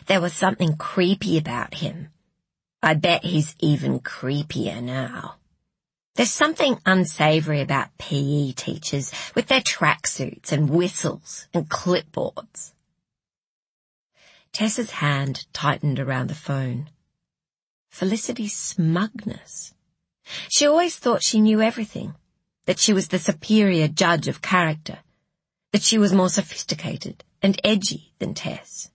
There was something creepy about him. I bet he's even creepier now. There's something unsavory about PE teachers with their tracksuits and whistles and clipboards. Tess's hand tightened around the phone. Felicity's smugness. She always thought she knew everything, that she was the superior judge of character, that she was more sophisticated and edgy than Tess.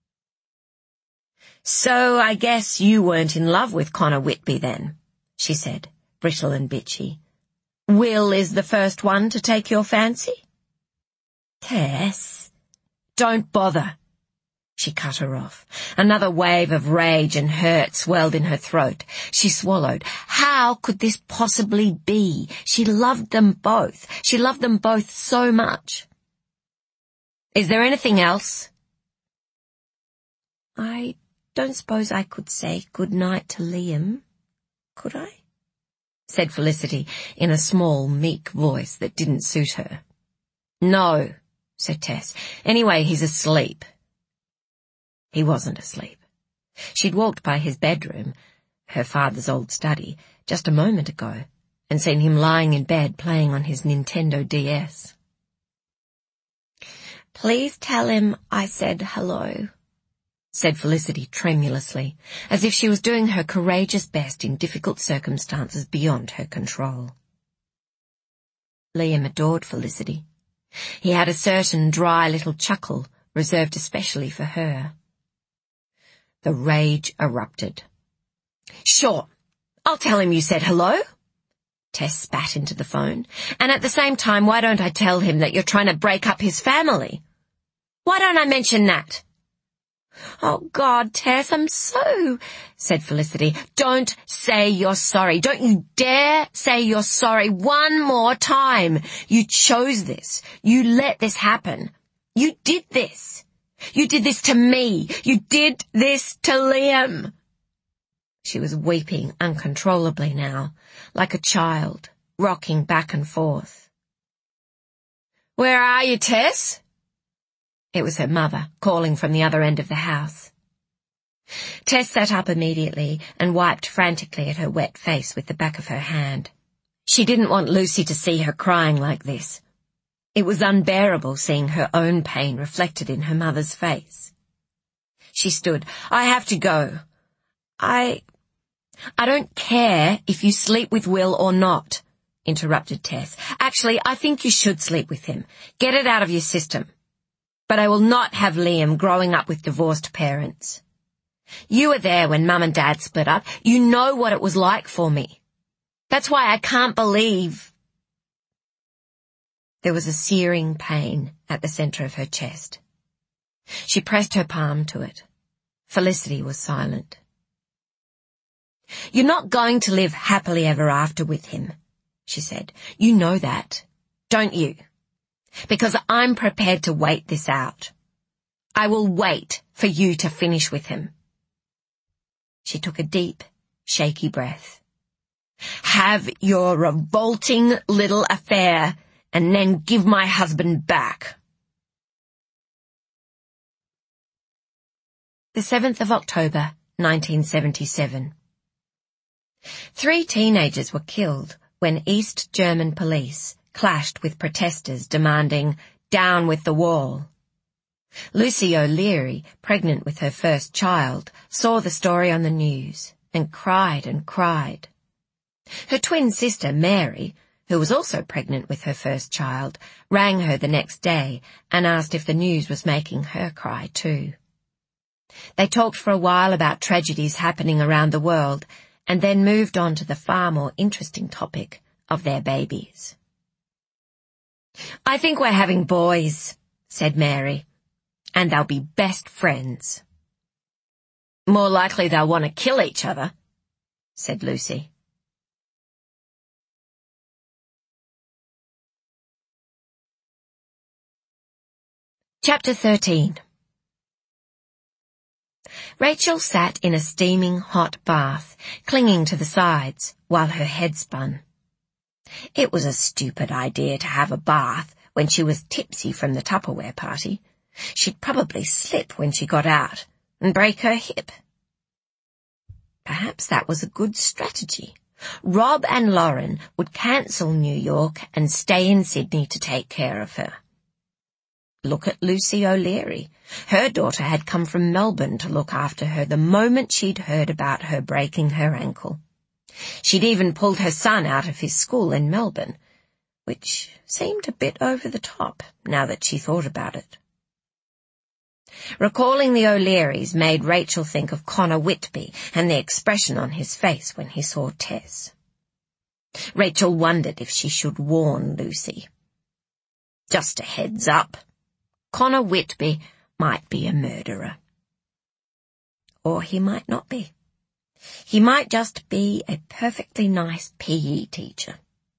"So I guess you weren't in love with Connor Whitby then," she said, brittle and bitchy. "Will is the first one to take your fancy?" "Tess, don't bother." She cut her off. Another wave of rage and hurt swelled in her throat. She swallowed. How could this possibly be? She loved them both. She loved them both so much. "Is there anything else?" "I don't suppose I could say good night to Liam, could I?" said Felicity in a small, meek voice that didn't suit her. "No," said Tess. "Anyway, he's asleep." He wasn't asleep. She'd walked by his bedroom, her father's old study, just a moment ago, and seen him lying in bed playing on his Nintendo DS. "Please tell him I said hello," said Felicity tremulously, as if she was doing her courageous best in difficult circumstances beyond her control. Liam adored Felicity. He had a certain dry little chuckle reserved especially for her. The rage erupted. "Sure, I'll tell him you said hello." Tess spat into the phone. "And at the same time, why don't I tell him that you're trying to break up his family? Why don't I mention that?" "Oh, God, Tess, I'm so," said Felicity. "Don't say you're sorry. Don't you dare say you're sorry one more time. You chose this. You let this happen. You did this. You did this to me. You did this to Liam." She was weeping uncontrollably now, like a child, rocking back and forth. "Where are you, Tess?" It was her mother, calling from the other end of the house. Tess sat up immediately and wiped frantically at her wet face with the back of her hand. She didn't want Lucy to see her crying like this. It was unbearable seeing her own pain reflected in her mother's face. She stood. "I have to go. I don't care if you sleep with Will or not," interrupted Tess. "Actually, I think you should sleep with him. Get it out of your system. But I will not have Liam growing up with divorced parents. You were there when Mum and Dad split up. You know what it was like for me. That's why I can't believe—" There was a searing pain at the centre of her chest. She pressed her palm to it. Felicity was silent. "You're not going to live happily ever after with him," she said. "You know that, don't you? Because I'm prepared to wait this out. I will wait for you to finish with him." She took a deep, shaky breath. "Have your revolting little affair and then give my husband back." The 7th of October, 1977. 3 teenagers were killed when East German police clashed with protesters demanding "down with the wall." Lucy O'Leary, pregnant with her first child, saw the story on the news and cried and cried. Her twin sister, Mary, who was also pregnant with her first child, rang her the next day and asked if the news was making her cry too. They talked for a while about tragedies happening around the world and then moved on to the far more interesting topic of their babies. "I think we're having boys," said Mary, "and they'll be best friends." "More likely they'll want to kill each other," said Lucy. Chapter 13. Rachel sat in a steaming hot bath, clinging to the sides, while her head spun. It was a stupid idea to have a bath when she was tipsy from the Tupperware party. She'd probably slip when she got out, and break her hip. Perhaps that was a good strategy. Rob and Lauren would cancel New York and stay in Sydney to take care of her. Look at Lucy O'Leary. Her daughter had come from Melbourne to look after her the moment she'd heard about her breaking her ankle. She'd even pulled her son out of his school in Melbourne, which seemed a bit over the top now that she thought about it. Recalling the O'Learys made Rachel think of Connor Whitby and the expression on his face when he saw Tess. Rachel wondered if she should warn Lucy. Just a heads up. Connor Whitby might be a murderer. Or he might not be. He might just be a perfectly nice PE teacher.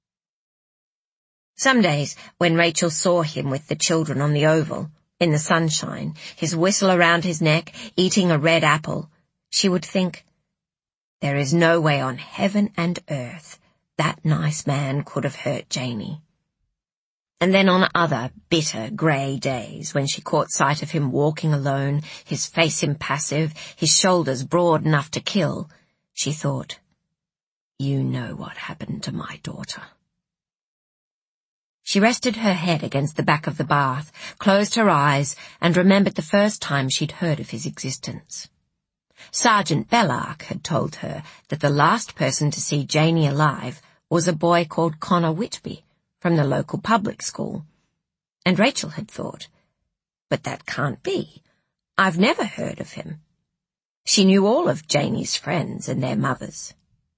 Some days, when Rachel saw him with the children on the oval, in the sunshine, his whistle around his neck, eating a red apple, she would think, there is no way on heaven and earth that nice man could have hurt Janey. And then on other bitter grey days, when she caught sight of him walking alone, his face impassive, his shoulders broad enough to kill, she thought, you know what happened to my daughter. She rested her head against the back of the bath, closed her eyes, and remembered the first time she'd heard of his existence. Sergeant Bellark had told her that the last person to see Janey alive was a boy called Connor Whitby from the local public school. And Rachel had thought, but that can't be. I've never heard of him. She knew all of Janey's friends and their mothers.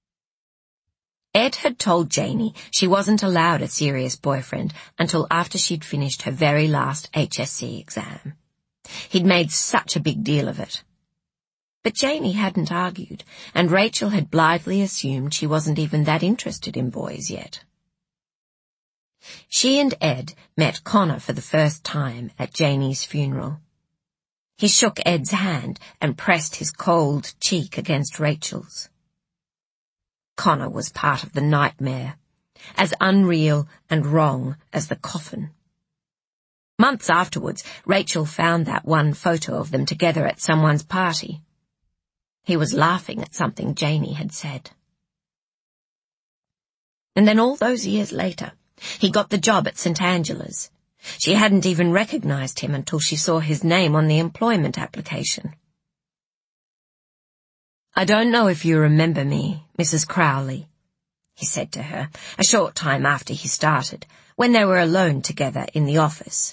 Ed had told Janey she wasn't allowed a serious boyfriend until after she'd finished her very last HSC exam. He'd made such a big deal of it. But Janey hadn't argued, and Rachel had blithely assumed she wasn't even that interested in boys yet. She and Ed met Connor for the first time at Janey's funeral. He shook Ed's hand and pressed his cold cheek against Rachel's. Connor was part of the nightmare, as unreal and wrong as the coffin. Months afterwards, Rachel found that one photo of them together at someone's party. He was laughing at something Janey had said. And then all those years later, he got the job at St. Angela's. She hadn't even recognized him until she saw his name on the employment application. I don't know if you remember me, Mrs. Crowley, he said to her, a short time after he started, when they were alone together in the office.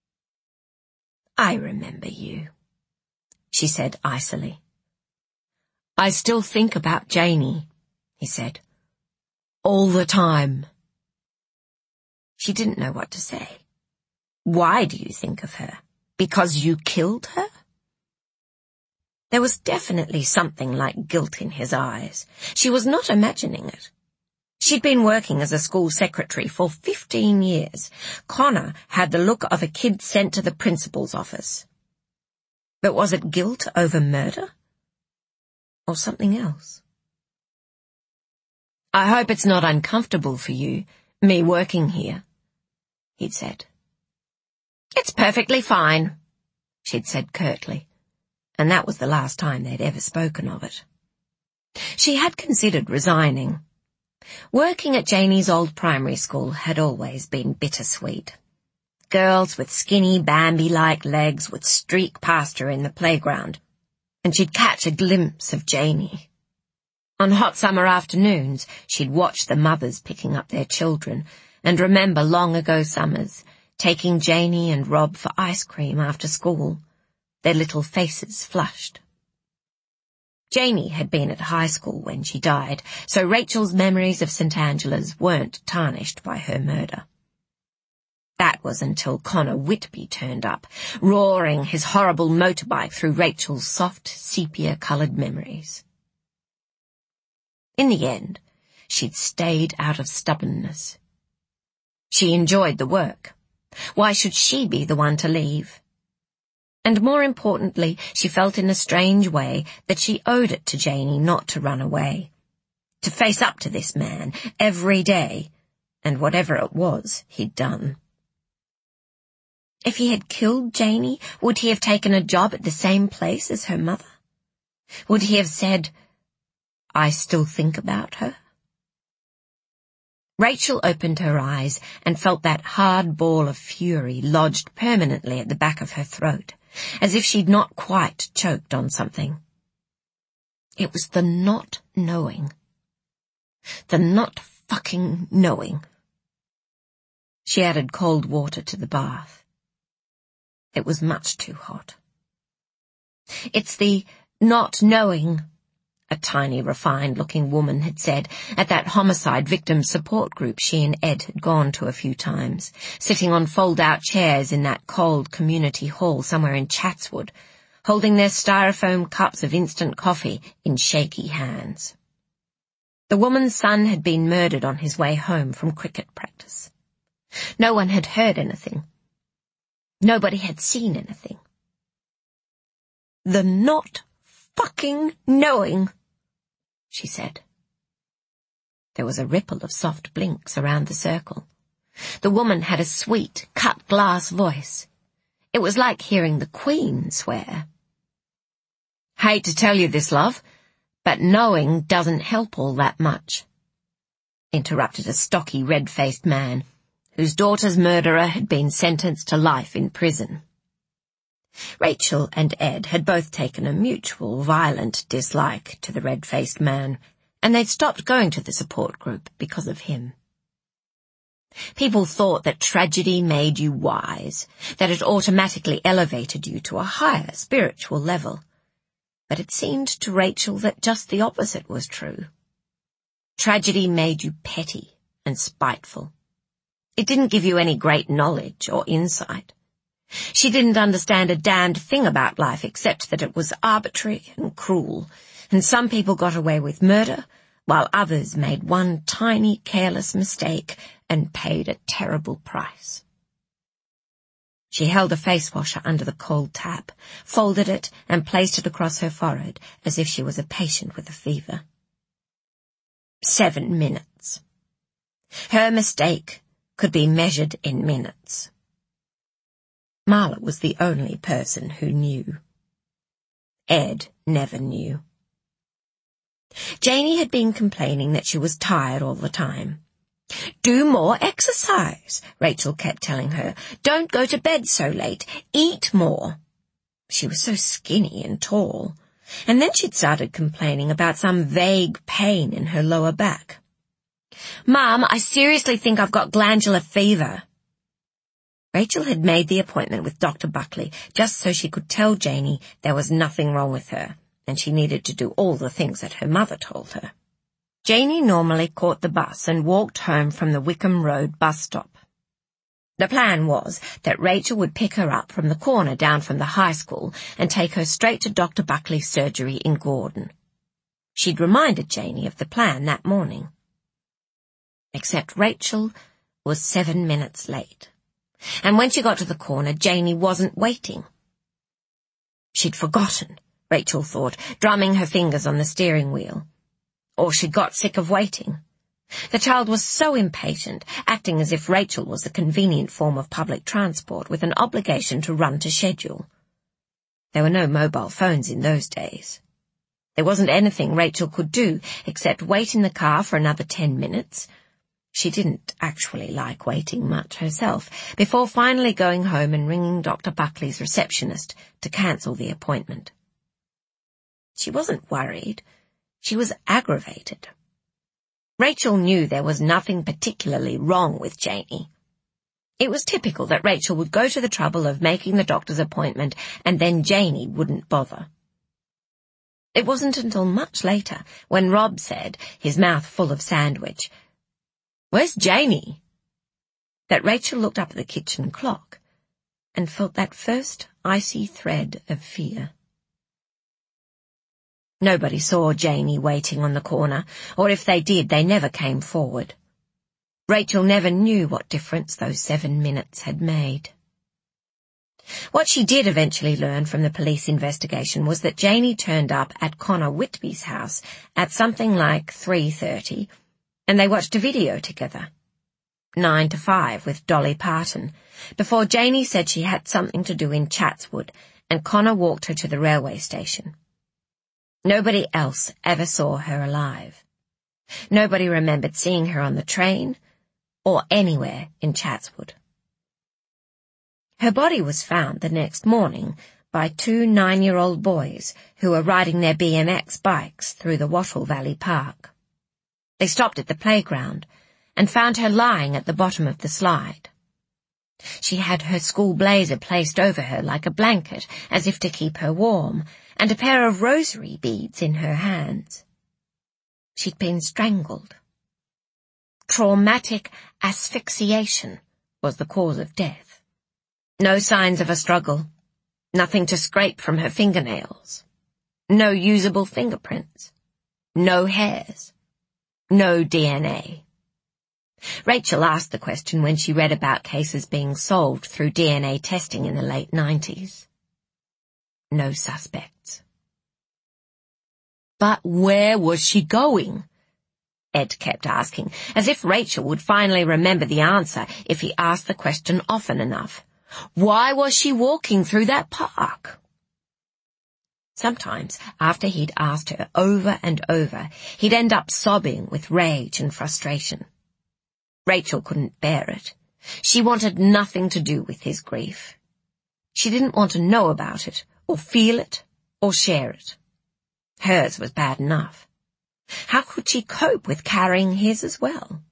I remember you, she said icily. I still think about Janey, he said. All the time. She didn't know what to say. Why do you think of her? Because you killed her? There was definitely something like guilt in his eyes. She was not imagining it. She'd been working as a school secretary for 15 years. Connor had the look of a kid sent to the principal's office. But was it guilt over murder? Or something else? I hope it's not uncomfortable for you, me working here, he'd said. It's perfectly fine, she'd said curtly. And that was the last time they'd ever spoken of it. She had considered resigning. Working at Janey's old primary school had always been bittersweet. Girls with skinny Bambi-like legs would streak past her in the playground, and she'd catch a glimpse of Janey. On hot summer afternoons, she'd watch the mothers picking up their children and remember long ago summers, taking Janey and Rob for ice cream after school, their little faces flushed. Janey had been at high school when she died, so Rachel's memories of St. Angela's weren't tarnished by her murder. That was until Connor Whitby turned up, roaring his horrible motorbike through Rachel's soft, sepia-coloured memories. In the end, she'd stayed out of stubbornness. She enjoyed the work. Why should she be the one to leave? And more importantly, she felt in a strange way that she owed it to Janey not to run away, to face up to this man every day, and whatever it was he'd done. If he had killed Janey, would he have taken a job at the same place as her mother? Would he have said, "I still think about her"? Rachel opened her eyes and felt that hard ball of fury lodged permanently at the back of her throat, as if she'd not quite choked on something. It was the not knowing. The not fucking knowing. She added cold water to the bath. It was much too hot. "It's the not knowing," a tiny, refined-looking woman had said at that homicide victim support group she and Ed had gone to a few times, sitting on fold-out chairs in that cold community hall somewhere in Chatswood, holding their styrofoam cups of instant coffee in shaky hands. The woman's son had been murdered on his way home from cricket practice. No one had heard anything. Nobody had seen anything. "The not fucking knowing," she said. There was a ripple of soft blinks around the circle. The woman had a sweet, cut-glass voice. It was like hearing the Queen swear. "Hate to tell you this, love, but knowing doesn't help all that much," interrupted a stocky, red-faced man, whose daughter's murderer had been sentenced to life in prison. Rachel and Ed had both taken a mutual, violent dislike to the red-faced man, and they'd stopped going to the support group because of him. People thought that tragedy made you wise, that it automatically elevated you to a higher spiritual level. But it seemed to Rachel that just the opposite was true. Tragedy made you petty and spiteful. It didn't give you any great knowledge or insight. She didn't understand a damned thing about life except that it was arbitrary and cruel, and some people got away with murder, while others made one tiny, careless mistake and paid a terrible price. She held a face washer under the cold tap, folded it, and placed it across her forehead as if she was a patient with a fever. 7 minutes. Her mistake could be measured in minutes. Marla was the only person who knew. Ed never knew. Janey had been complaining that she was tired all the time. "Do more exercise," Rachel kept telling her. "Don't go to bed so late. Eat more." She was so skinny and tall. And then she'd started complaining about some vague pain in her lower back. "Mum, I seriously think I've got glandular fever." Rachel had made the appointment with Dr. Buckley just so she could tell Janey there was nothing wrong with her, and she needed to do all the things that her mother told her. Janey normally caught the bus and walked home from the Wickham Road bus stop. The plan was that Rachel would pick her up from the corner down from the high school and take her straight to Dr. Buckley's surgery in Gordon. She'd reminded Janey of the plan that morning. Except Rachel was 7 minutes late. And when she got to the corner, Janey wasn't waiting. She'd forgotten, Rachel thought, drumming her fingers on the steering wheel. Or she'd got sick of waiting. The child was so impatient, acting as if Rachel was a convenient form of public transport with an obligation to run to schedule. There were no mobile phones in those days. There wasn't anything Rachel could do except wait in the car for another 10 minutes. She didn't actually like waiting much herself, before finally going home and ringing Dr. Buckley's receptionist to cancel the appointment. She wasn't worried. She was aggravated. Rachel knew there was nothing particularly wrong with Janey. It was typical that Rachel would go to the trouble of making the doctor's appointment and then Janey wouldn't bother. It wasn't until much later, when Rob said, his mouth full of sandwich, "Where's Janey?" that Rachel looked up at the kitchen clock and felt that first icy thread of fear. Nobody saw Janey waiting on the corner, or if they did, they never came forward. Rachel never knew what difference those 7 minutes had made. What she did eventually learn from the police investigation was that Janey turned up at Connor Whitby's house at something like 3:30, and they watched a video together. 9 to 5 with Dolly Parton, before Janey said she had something to do in Chatswood and Connor walked her to the railway station. Nobody else ever saw her alive. Nobody remembered seeing her on the train or anywhere in Chatswood. Her body was found the next morning by 2 9-year-old boys who were riding their BMX bikes through the Wattle Valley Park. They stopped at the playground and found her lying at the bottom of the slide. She had her school blazer placed over her like a blanket, as if to keep her warm, and a pair of rosary beads in her hands. She'd been strangled. Traumatic asphyxiation was the cause of death. No signs of a struggle, nothing to scrape from her fingernails, no usable fingerprints, no hairs, no DNA. Rachel asked the question when she read about cases being solved through DNA testing in the late 90s. No suspects. But where was she going? Ed kept asking, as if Rachel would finally remember the answer if he asked the question often enough. Why was she walking through that park? Sometimes, after he'd asked her over and over, he'd end up sobbing with rage and frustration. Rachel couldn't bear it. She wanted nothing to do with his grief. She didn't want to know about it, or feel it, or share it. Hers was bad enough. How could she cope with carrying his as well?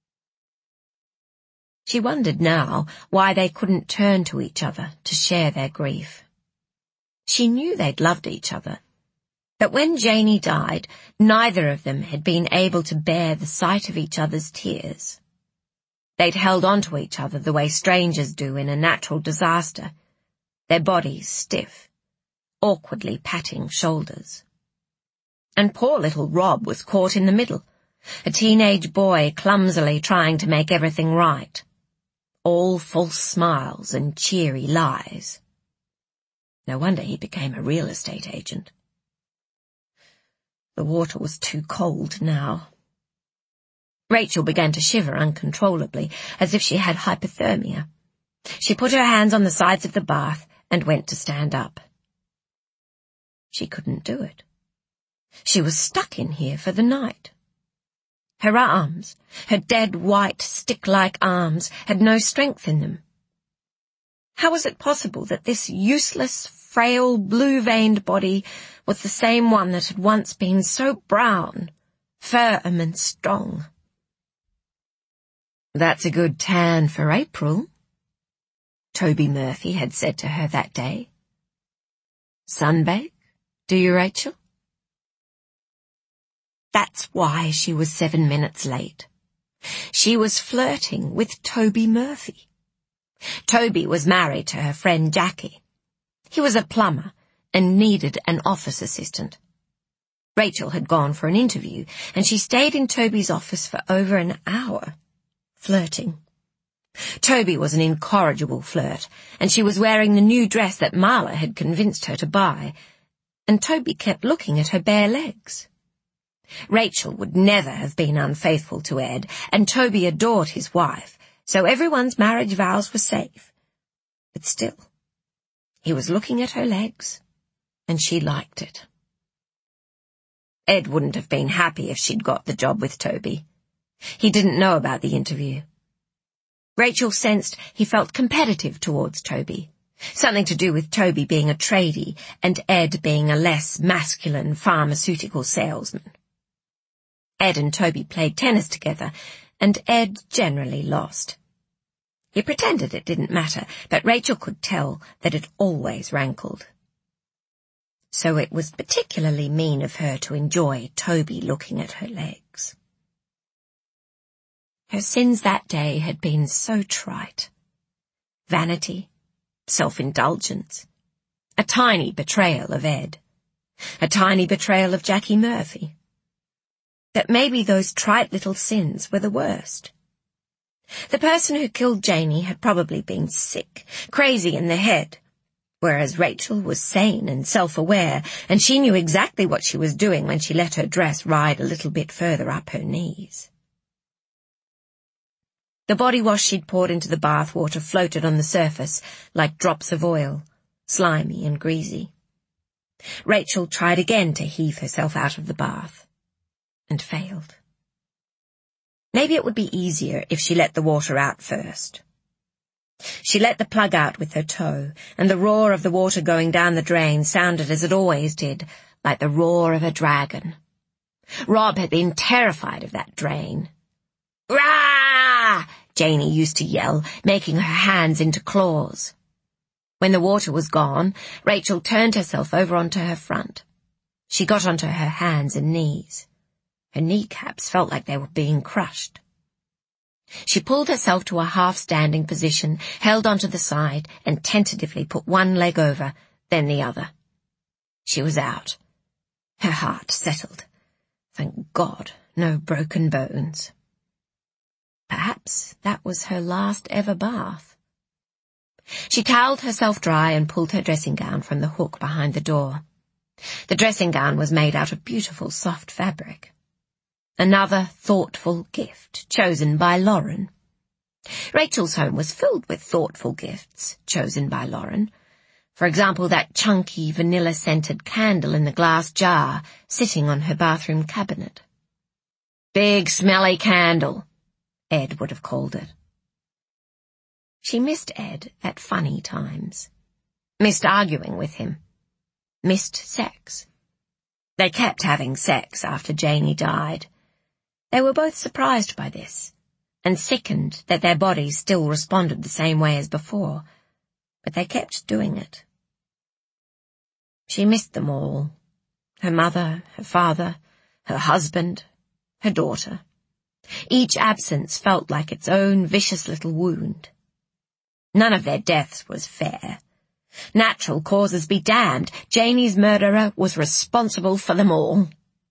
She wondered now why they couldn't turn to each other to share their grief. She knew they'd loved each other, but when Janey died, neither of them had been able to bear the sight of each other's tears. They'd held on to each other the way strangers do in a natural disaster, their bodies stiff, awkwardly patting shoulders. And poor little Rob was caught in the middle, a teenage boy clumsily trying to make everything right. All false smiles and cheery lies. No wonder he became a real estate agent. The water was too cold now. Rachel began to shiver uncontrollably, as if she had hypothermia. She put her hands on the sides of the bath and went to stand up. She couldn't do it. She was stuck in here for the night. Her arms, her dead white stick-like arms, had no strength in them. How was it possible that this useless, frail, blue-veined body was the same one that had once been so brown, firm and strong? "That's a good tan for April," Toby Murphy had said to her that day. "Sunbake, do you, Rachel?" That's why she was 7 minutes late. She was flirting with Toby Murphy. Toby was married to her friend Jackie. He was a plumber and needed an office assistant. Rachel had gone for an interview, and she stayed in Toby's office for over an hour, flirting. Toby was an incorrigible flirt, and she was wearing the new dress that Marla had convinced her to buy, and Toby kept looking at her bare legs. Rachel would never have been unfaithful to Ed, and Toby adored his wife, so everyone's marriage vows were safe. But still, he was looking at her legs, and she liked it. Ed wouldn't have been happy if she'd got the job with Toby. He didn't know about the interview. Rachel sensed he felt competitive towards Toby, something to do with Toby being a tradie and Ed being a less masculine pharmaceutical salesman. Ed and Toby played tennis together, and Ed generally lost. He pretended it didn't matter, but Rachel could tell that it always rankled. So it was particularly mean of her to enjoy Toby looking at her legs. Her sins that day had been so trite. Vanity, self-indulgence, a tiny betrayal of Ed, a tiny betrayal of Jackie Murphy. That maybe those trite little sins were the worst. The person who killed Janey had probably been sick, crazy in the head, whereas Rachel was sane and self-aware, and she knew exactly what she was doing when she let her dress ride a little bit further up her knees. The body wash she'd poured into the bath water floated on the surface like drops of oil, slimy and greasy. Rachel tried again to heave herself out of the bath, and failed. Maybe it would be easier if she let the water out first. She let the plug out with her toe, and the roar of the water going down the drain sounded as it always did, like the roar of a dragon. Rob had been terrified of that drain. "Rah!" Janey used to yell, making her hands into claws. When the water was gone, Rachel turned herself over onto her front. She got onto her hands and knees. Her kneecaps felt like they were being crushed. She pulled herself to a half-standing position, held onto the side, and tentatively put one leg over, then the other. She was out. Her heart settled. Thank God, no broken bones. Perhaps that was her last ever bath. She toweled herself dry and pulled her dressing gown from the hook behind the door. The dressing gown was made out of beautiful soft fabric. Another thoughtful gift chosen by Lauren. Rachel's home was filled with thoughtful gifts chosen by Lauren. For example, that chunky vanilla-scented candle in the glass jar sitting on her bathroom cabinet. "Big smelly candle," Ed would have called it. She missed Ed at funny times. Missed arguing with him. Missed sex. They kept having sex after Janey died. They were both surprised by this, and sickened that their bodies still responded the same way as before, but they kept doing it. She missed them all. Her mother, her father, her husband, her daughter. Each absence felt like its own vicious little wound. None of their deaths was fair. Natural causes be damned, Janey's murderer was responsible for them all.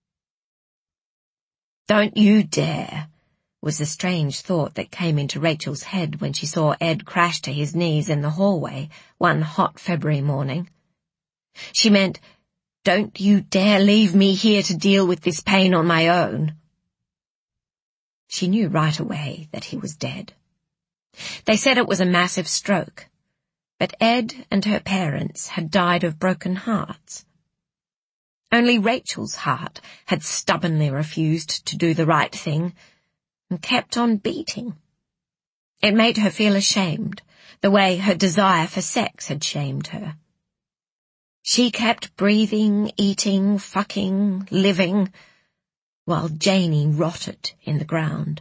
"Don't you dare," was the strange thought that came into Rachel's head when she saw Ed crash to his knees in the hallway one hot February morning. She meant, "Don't you dare leave me here to deal with this pain on my own." She knew right away that he was dead. They said it was a massive stroke, but Ed and her parents had died of broken hearts. Only Rachel's heart had stubbornly refused to do the right thing and kept on beating. It made her feel ashamed, the way her desire for sex had shamed her. She kept breathing, eating, fucking, living, while Janey rotted in the ground.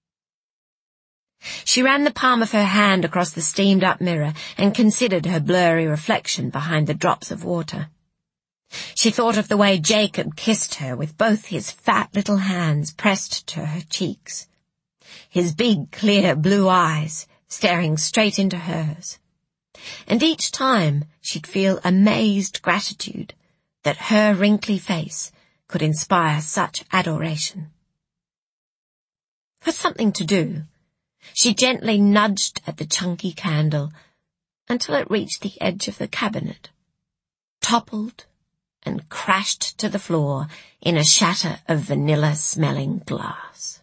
She ran the palm of her hand across the steamed-up mirror and considered her blurry reflection behind the drops of water. She thought of the way Jacob kissed her with both his fat little hands pressed to her cheeks, his big, clear blue eyes staring straight into hers. And each time she'd feel amazed gratitude that her wrinkly face could inspire such adoration. For something to do, she gently nudged at the chunky candle until it reached the edge of the cabinet, toppled, and crashed to the floor in a shatter of vanilla-smelling glass.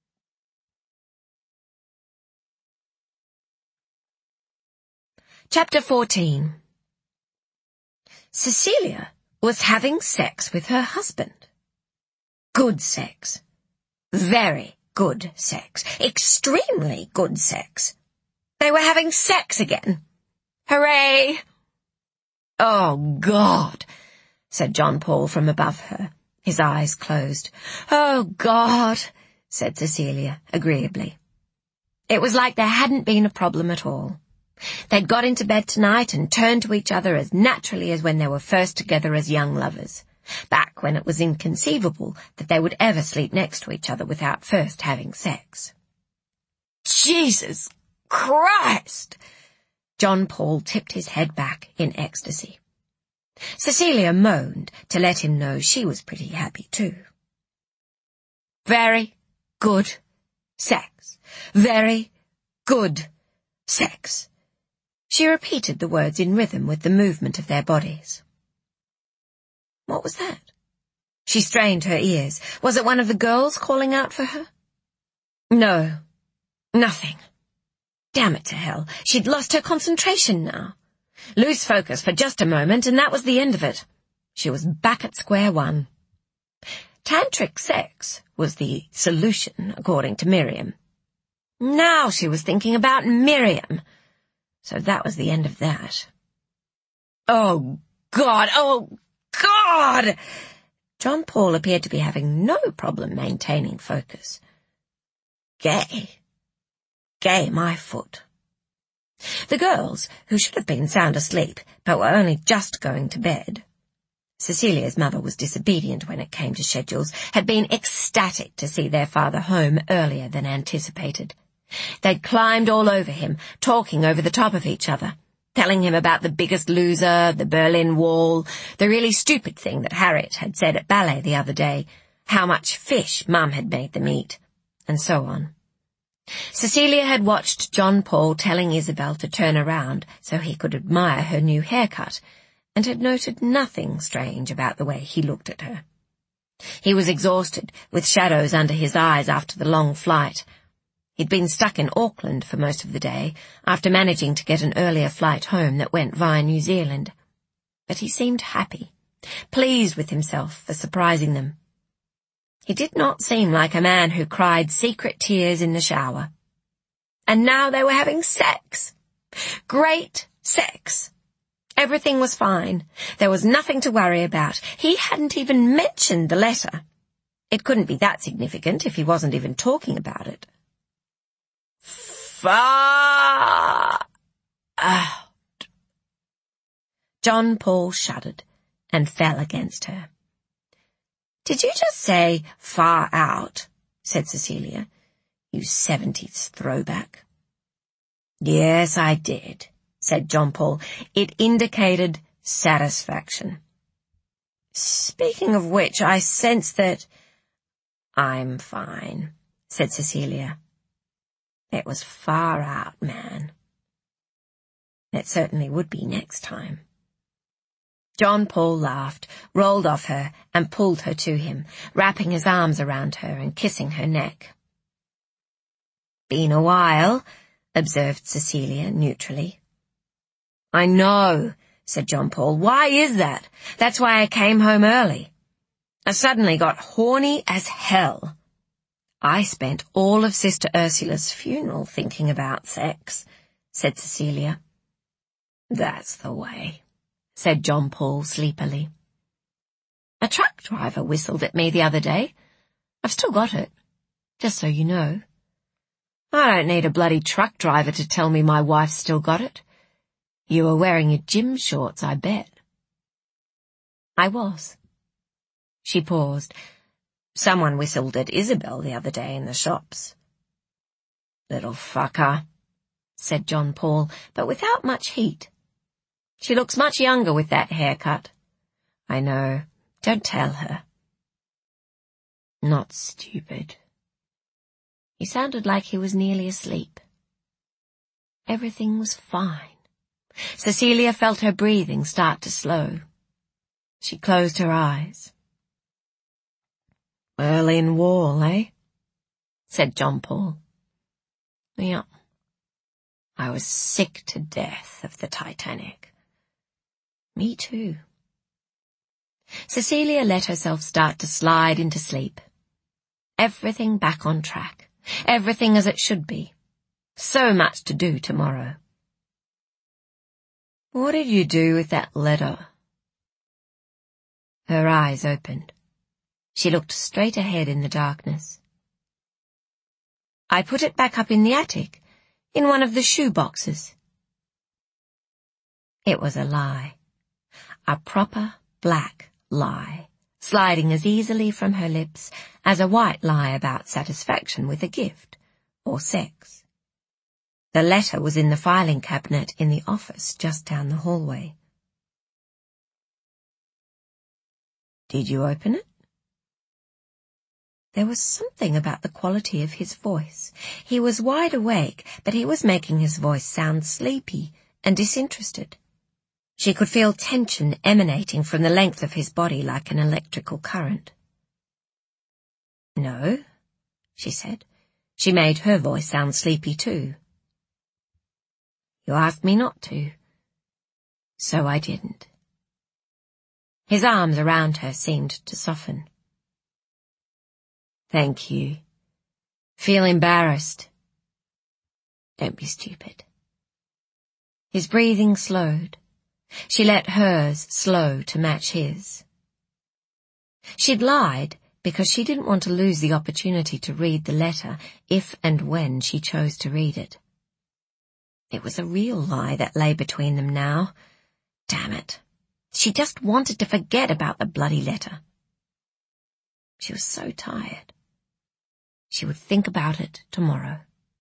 Chapter 14. Cecilia was having sex with her husband. Good sex. Very good sex. Extremely good sex. They were having sex again. Hooray! "Oh, God," said John Paul from above her, his eyes closed. "Oh, God," said Cecilia, agreeably. It was like there hadn't been a problem at all. They'd got into bed tonight and turned to each other as naturally as when they were first together as young lovers, back when it was inconceivable that they would ever sleep next to each other without first having sex. "Jesus Christ!" John Paul tipped his head back in ecstasy. Cecilia moaned to let him know she was pretty happy too. "Very good sex. Very good sex." She repeated the words in rhythm with the movement of their bodies. What was that? She strained her ears. Was it one of the girls calling out for her? No. Nothing. Damn it to hell. She'd lost her concentration now. Lose focus for just a moment, and that was the end of it. She was back at square one. Tantric sex was the solution, according to Miriam. Now she was thinking about Miriam. So that was the end of that. Oh, God! Oh, God! John Paul appeared to be having no problem maintaining focus. Gay, my foot. The girls, who should have been sound asleep, but were only just going to bed — Cecilia's mother was disobedient when it came to schedules — had been ecstatic to see their father home earlier than anticipated. They'd climbed all over him, talking over the top of each other, telling him about The Biggest Loser, the Berlin Wall, the really stupid thing that Harriet had said at ballet the other day, how much fish Mum had made them eat, and so on. Cecilia had watched John Paul telling Isabel to turn around so he could admire her new haircut, and had noted nothing strange about the way he looked at her. He was exhausted, with shadows under his eyes after the long flight. He'd been stuck in Auckland for most of the day, after managing to get an earlier flight home that went via New Zealand. But he seemed happy, pleased with himself for surprising them. He did not seem like a man who cried secret tears in the shower. And now they were having sex. Great sex. Everything was fine. There was nothing to worry about. He hadn't even mentioned the letter. It couldn't be that significant if he wasn't even talking about it. Far out. John Paul shuddered and fell against her. "Did you just say far out?" said Cecilia. "You 70s throwback." "Yes, I did," said John Paul. It indicated satisfaction. "Speaking of which, I sense that—" "I'm fine," said Cecilia. It was far out, man. It certainly would be next time. John Paul laughed, rolled off her, and pulled her to him, wrapping his arms around her and kissing her neck. "Been a while," observed Cecilia neutrally. "I know," said John Paul. "Why is that? That's why I came home early. I suddenly got horny as hell. I spent all of Sister Ursula's funeral thinking about sex," said Cecilia. "That's the way," said John Paul sleepily. "A truck driver whistled at me the other day. I've still got it, just so you know. I don't need a bloody truck driver to tell me my wife's still got it. You were wearing your gym shorts, I bet." "I was." She paused. "Someone whistled at Isabel the other day in the shops." "Little fucker," said John Paul, but without much heat. "She looks much younger with that haircut." "I know. Don't tell her." "Not stupid." He sounded like he was nearly asleep. Everything was fine. Cecilia felt her breathing start to slow. She closed her eyes. "Berlin Wall, eh?" said John Paul. "Yeah. I was sick to death of the Titanic." "Me too." Cecilia let herself start to slide into sleep. Everything back on track. Everything as it should be. So much to do tomorrow. "What did you do with that letter?" Her eyes opened. She looked straight ahead in the darkness. "I put it back up in the attic, in one of the shoe boxes." It was a lie. A proper black lie, sliding as easily from her lips as a white lie about satisfaction with a gift or sex. The letter was in the filing cabinet in the office just down the hallway. "Did you open it?" There was something about the quality of his voice. He was wide awake, but he was making his voice sound sleepy and disinterested. She could feel tension emanating from the length of his body like an electrical current. "No," she said. She made her voice sound sleepy too. You asked me not to, so I didn't. His arms around her seemed to soften. Thank you. Feel embarrassed? Don't be stupid. His breathing slowed. She let hers slow to match his. She'd lied because she didn't want to lose the opportunity to read the letter if and when she chose to read it. It was a real lie that lay between them now. Damn it. She just wanted to forget about the bloody letter. She was so tired. She would think about it tomorrow.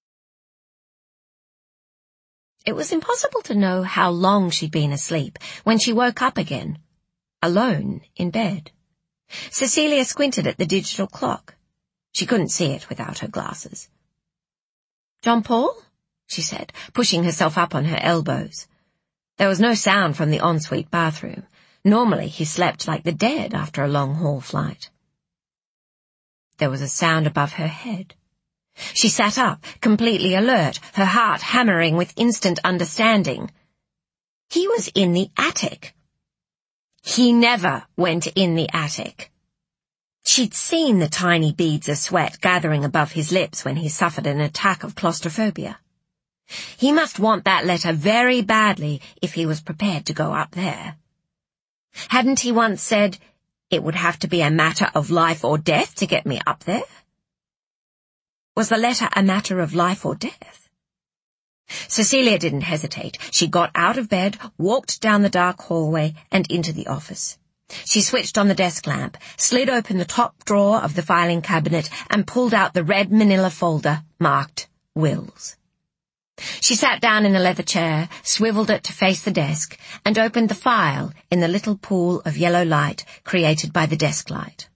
It was impossible to know how long she'd been asleep when she woke up again, alone in bed. Cecilia squinted at the digital clock. She couldn't see it without her glasses. John Paul? She said, pushing herself up on her elbows. There was no sound from the ensuite bathroom. Normally he slept like the dead after a long haul flight. There was a sound above her head. She sat up, completely alert, her heart hammering with instant understanding. He was in the attic. He never went in the attic. She'd seen the tiny beads of sweat gathering above his lips when he suffered an attack of claustrophobia. He must want that letter very badly if he was prepared to go up there. Hadn't he once said, "It would have to be a matter of life or death to get me up there"? Was the letter a matter of life or death? Cecilia didn't hesitate. She got out of bed, walked down the dark hallway and into the office. She switched on the desk lamp, slid open the top drawer of the filing cabinet and pulled out the red manila folder marked Wills. She sat down in a leather chair, swiveled it to face the desk, and opened the file in the little pool of yellow light created by the desk light.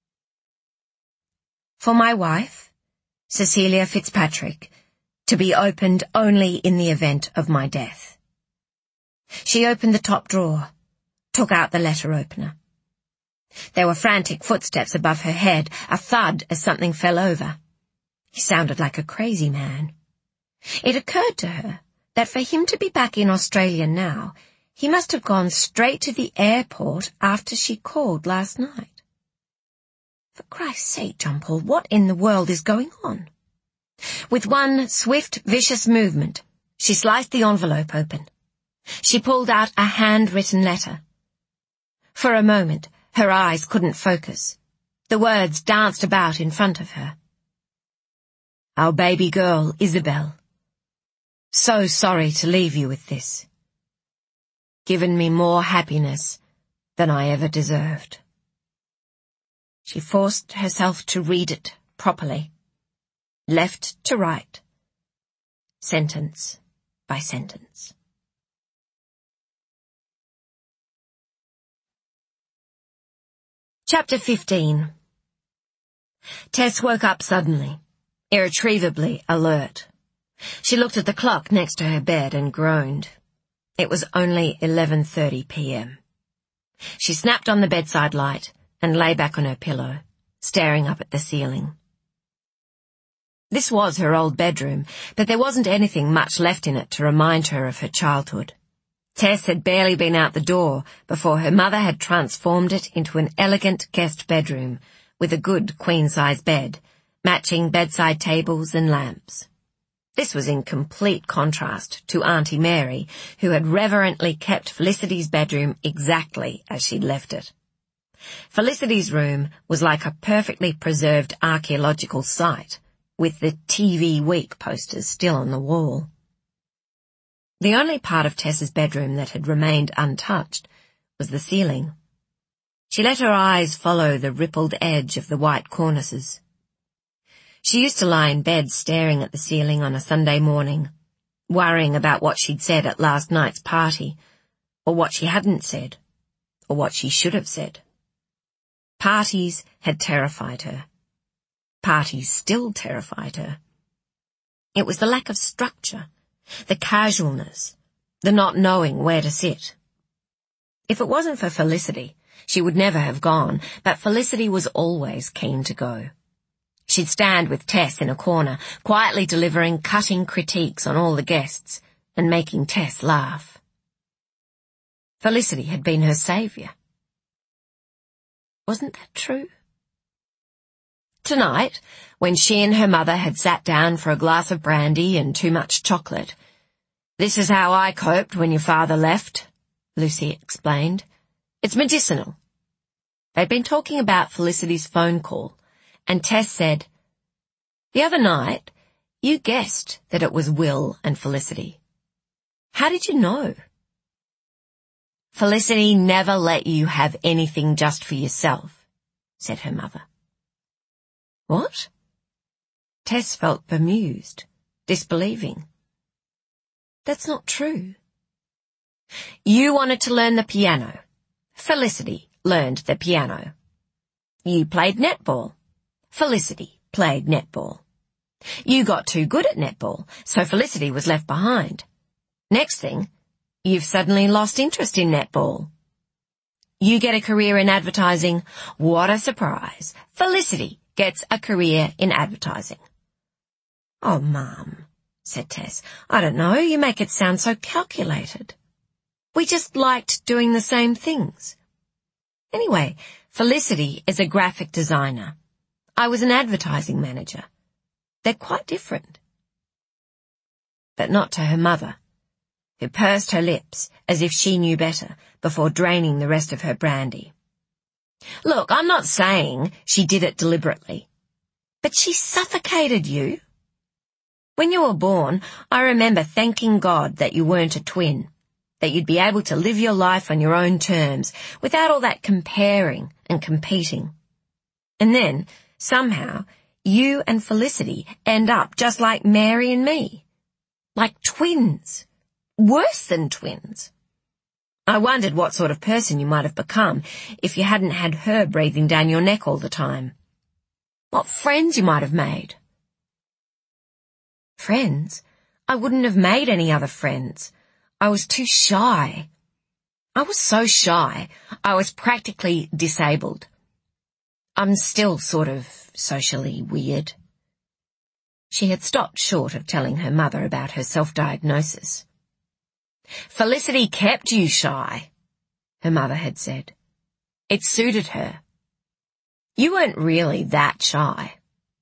For my wife, Cecilia Fitzpatrick, to be opened only in the event of my death. She opened the top drawer, took out the letter opener. There were frantic footsteps above her head, a thud as something fell over. He sounded like a crazy man. It occurred to her that for him to be back in Australia now, he must have gone straight to the airport after she called last night. For Christ's sake, John Paul, what in the world is going on? With one swift, vicious movement, she sliced the envelope open. She pulled out a handwritten letter. For a moment, her eyes couldn't focus. The words danced about in front of her. Our baby girl, Isabel. So sorry to leave you with this. Given me more happiness than I ever deserved. She forced herself to read it properly, left to right, sentence by sentence. Chapter 15. Tess woke up suddenly, irretrievably alert. She looked at the clock next to her bed and groaned. It was only 11:30 p.m. She snapped on the bedside light and lay back on her pillow, staring up at the ceiling. This was her old bedroom, but there wasn't anything much left in it to remind her of her childhood. Tess had barely been out the door before her mother had transformed it into an elegant guest bedroom with a good queen-size bed, matching bedside tables and lamps. This was in complete contrast to Auntie Mary, who had reverently kept Felicity's bedroom exactly as she'd left it. Felicity's room was like a perfectly preserved archaeological site, with the TV Week posters still on the wall. The only part of Tess's bedroom that had remained untouched was the ceiling. She let her eyes follow the rippled edge of the white cornices. She used to lie in bed staring at the ceiling on a Sunday morning, worrying about what she'd said at last night's party, or what she hadn't said, or what she should have said. Parties had terrified her. Parties still terrified her. It was the lack of structure, the casualness, the not knowing where to sit. If it wasn't for Felicity, she would never have gone, but Felicity was always keen to go. She'd stand with Tess in a corner, quietly delivering cutting critiques on all the guests and making Tess laugh. Felicity had been her saviour. Wasn't that true? Tonight, when she and her mother had sat down for a glass of brandy and too much chocolate, "This is how I coped when your father left," Lucy explained. "It's medicinal." They'd been talking about Felicity's phone call, and Tess said, "The other night, you guessed that it was Will and Felicity. How did you know?" "Felicity never let you have anything just for yourself," said her mother. What? Tess felt bemused, disbelieving. That's not true. You wanted to learn the piano. Felicity learned the piano. You played netball. Felicity played netball. You got too good at netball, so Felicity was left behind. Next thing, you've suddenly lost interest in netball. You get a career in advertising. What a surprise. Felicity gets a career in advertising. "Oh, Mum," said Tess, "I don't know, you make it sound so calculated. We just liked doing the same things. Anyway, Felicity is a graphic designer. I was an advertising manager. They're quite different." But not to her mother, who pursed her lips as if she knew better before draining the rest of her brandy. "Look, I'm not saying she did it deliberately, but she suffocated you. When you were born, I remember thanking God that you weren't a twin, that you'd be able to live your life on your own terms, without all that comparing and competing. And then, somehow, you and Felicity end up just like Mary and me. Like twins. Worse than twins. I wondered what sort of person you might have become if you hadn't had her breathing down your neck all the time. What friends you might have made." "Friends? I wouldn't have made any other friends. I was too shy. I was so shy, I was practically disabled. I'm still sort of socially weird." She had stopped short of telling her mother about her self-diagnosis. "Felicity kept you shy," her mother had said. "It suited her. You weren't really that shy."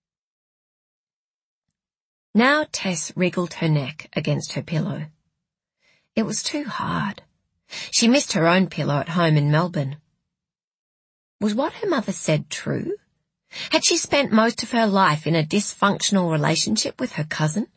Now Tess wriggled her neck against her pillow. It was too hard. She missed her own pillow at home in Melbourne. Was what her mother said true? Had she spent most of her life in a dysfunctional relationship with her cousin?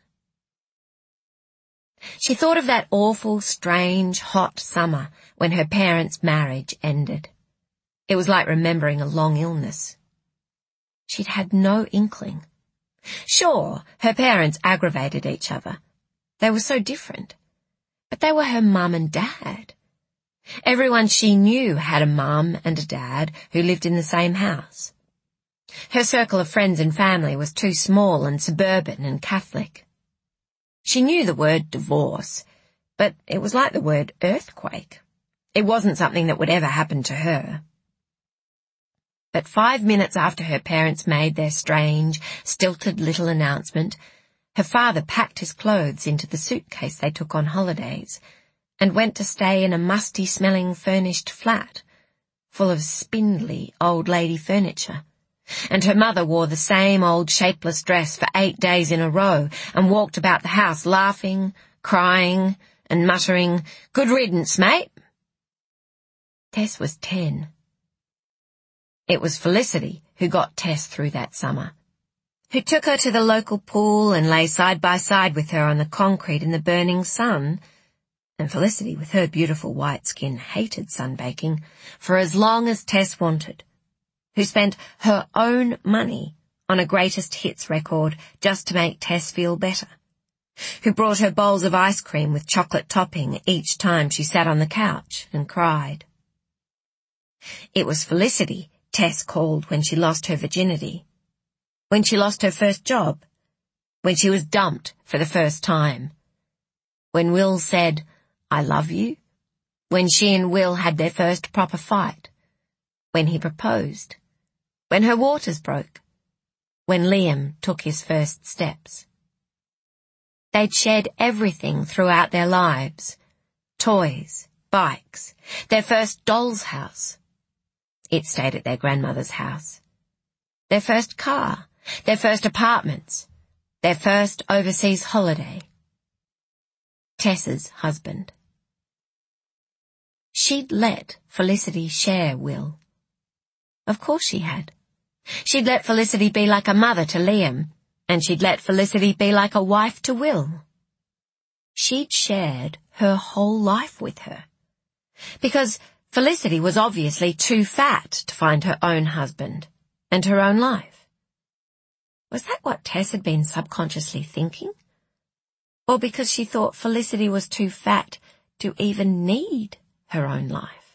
She thought of that awful, strange, hot summer when her parents' marriage ended. It was like remembering a long illness. She'd had no inkling. Sure, her parents aggravated each other. They were so different. But they were her mum and dad. Everyone she knew had a mum and a dad who lived in the same house. Her circle of friends and family was too small and suburban and Catholic. She knew the word divorce, but it was like the word earthquake. It wasn't something that would ever happen to her. But 5 minutes after her parents made their strange, stilted little announcement, her father packed his clothes into the suitcase they took on holidays and went to stay in a musty-smelling furnished flat full of spindly old lady furniture. And her mother wore the same old shapeless dress for 8 days in a row and walked about the house laughing, crying, and muttering, "Good riddance, mate." Tess was 10. It was Felicity who got Tess through that summer, who took her to the local pool and lay side by side with her on the concrete in the burning sun, and Felicity, with her beautiful white skin, hated sunbaking for as long as Tess wanted, who spent her own money on a greatest hits record just to make Tess feel better, who brought her bowls of ice cream with chocolate topping each time she sat on the couch and cried. It was Felicity Tess called when she lost her virginity, when she lost her first job, when she was dumped for the first time, when Will said, "I love you," when she and Will had their first proper fight, when he proposed, when her waters broke, when Liam took his first steps. They'd shared everything throughout their lives. Toys, bikes, their first doll's house. It stayed at their grandmother's house. Their first car, their first apartments, their first overseas holiday. Tess's husband. She'd let Felicity share Will. Of course she had. She'd let Felicity be like a mother to Liam, and she'd let Felicity be like a wife to Will. She'd shared her whole life with her. Because Felicity was obviously too fat to find her own husband and her own life. Was that what Tess had been subconsciously thinking? Or because she thought Felicity was too fat to even need her own life?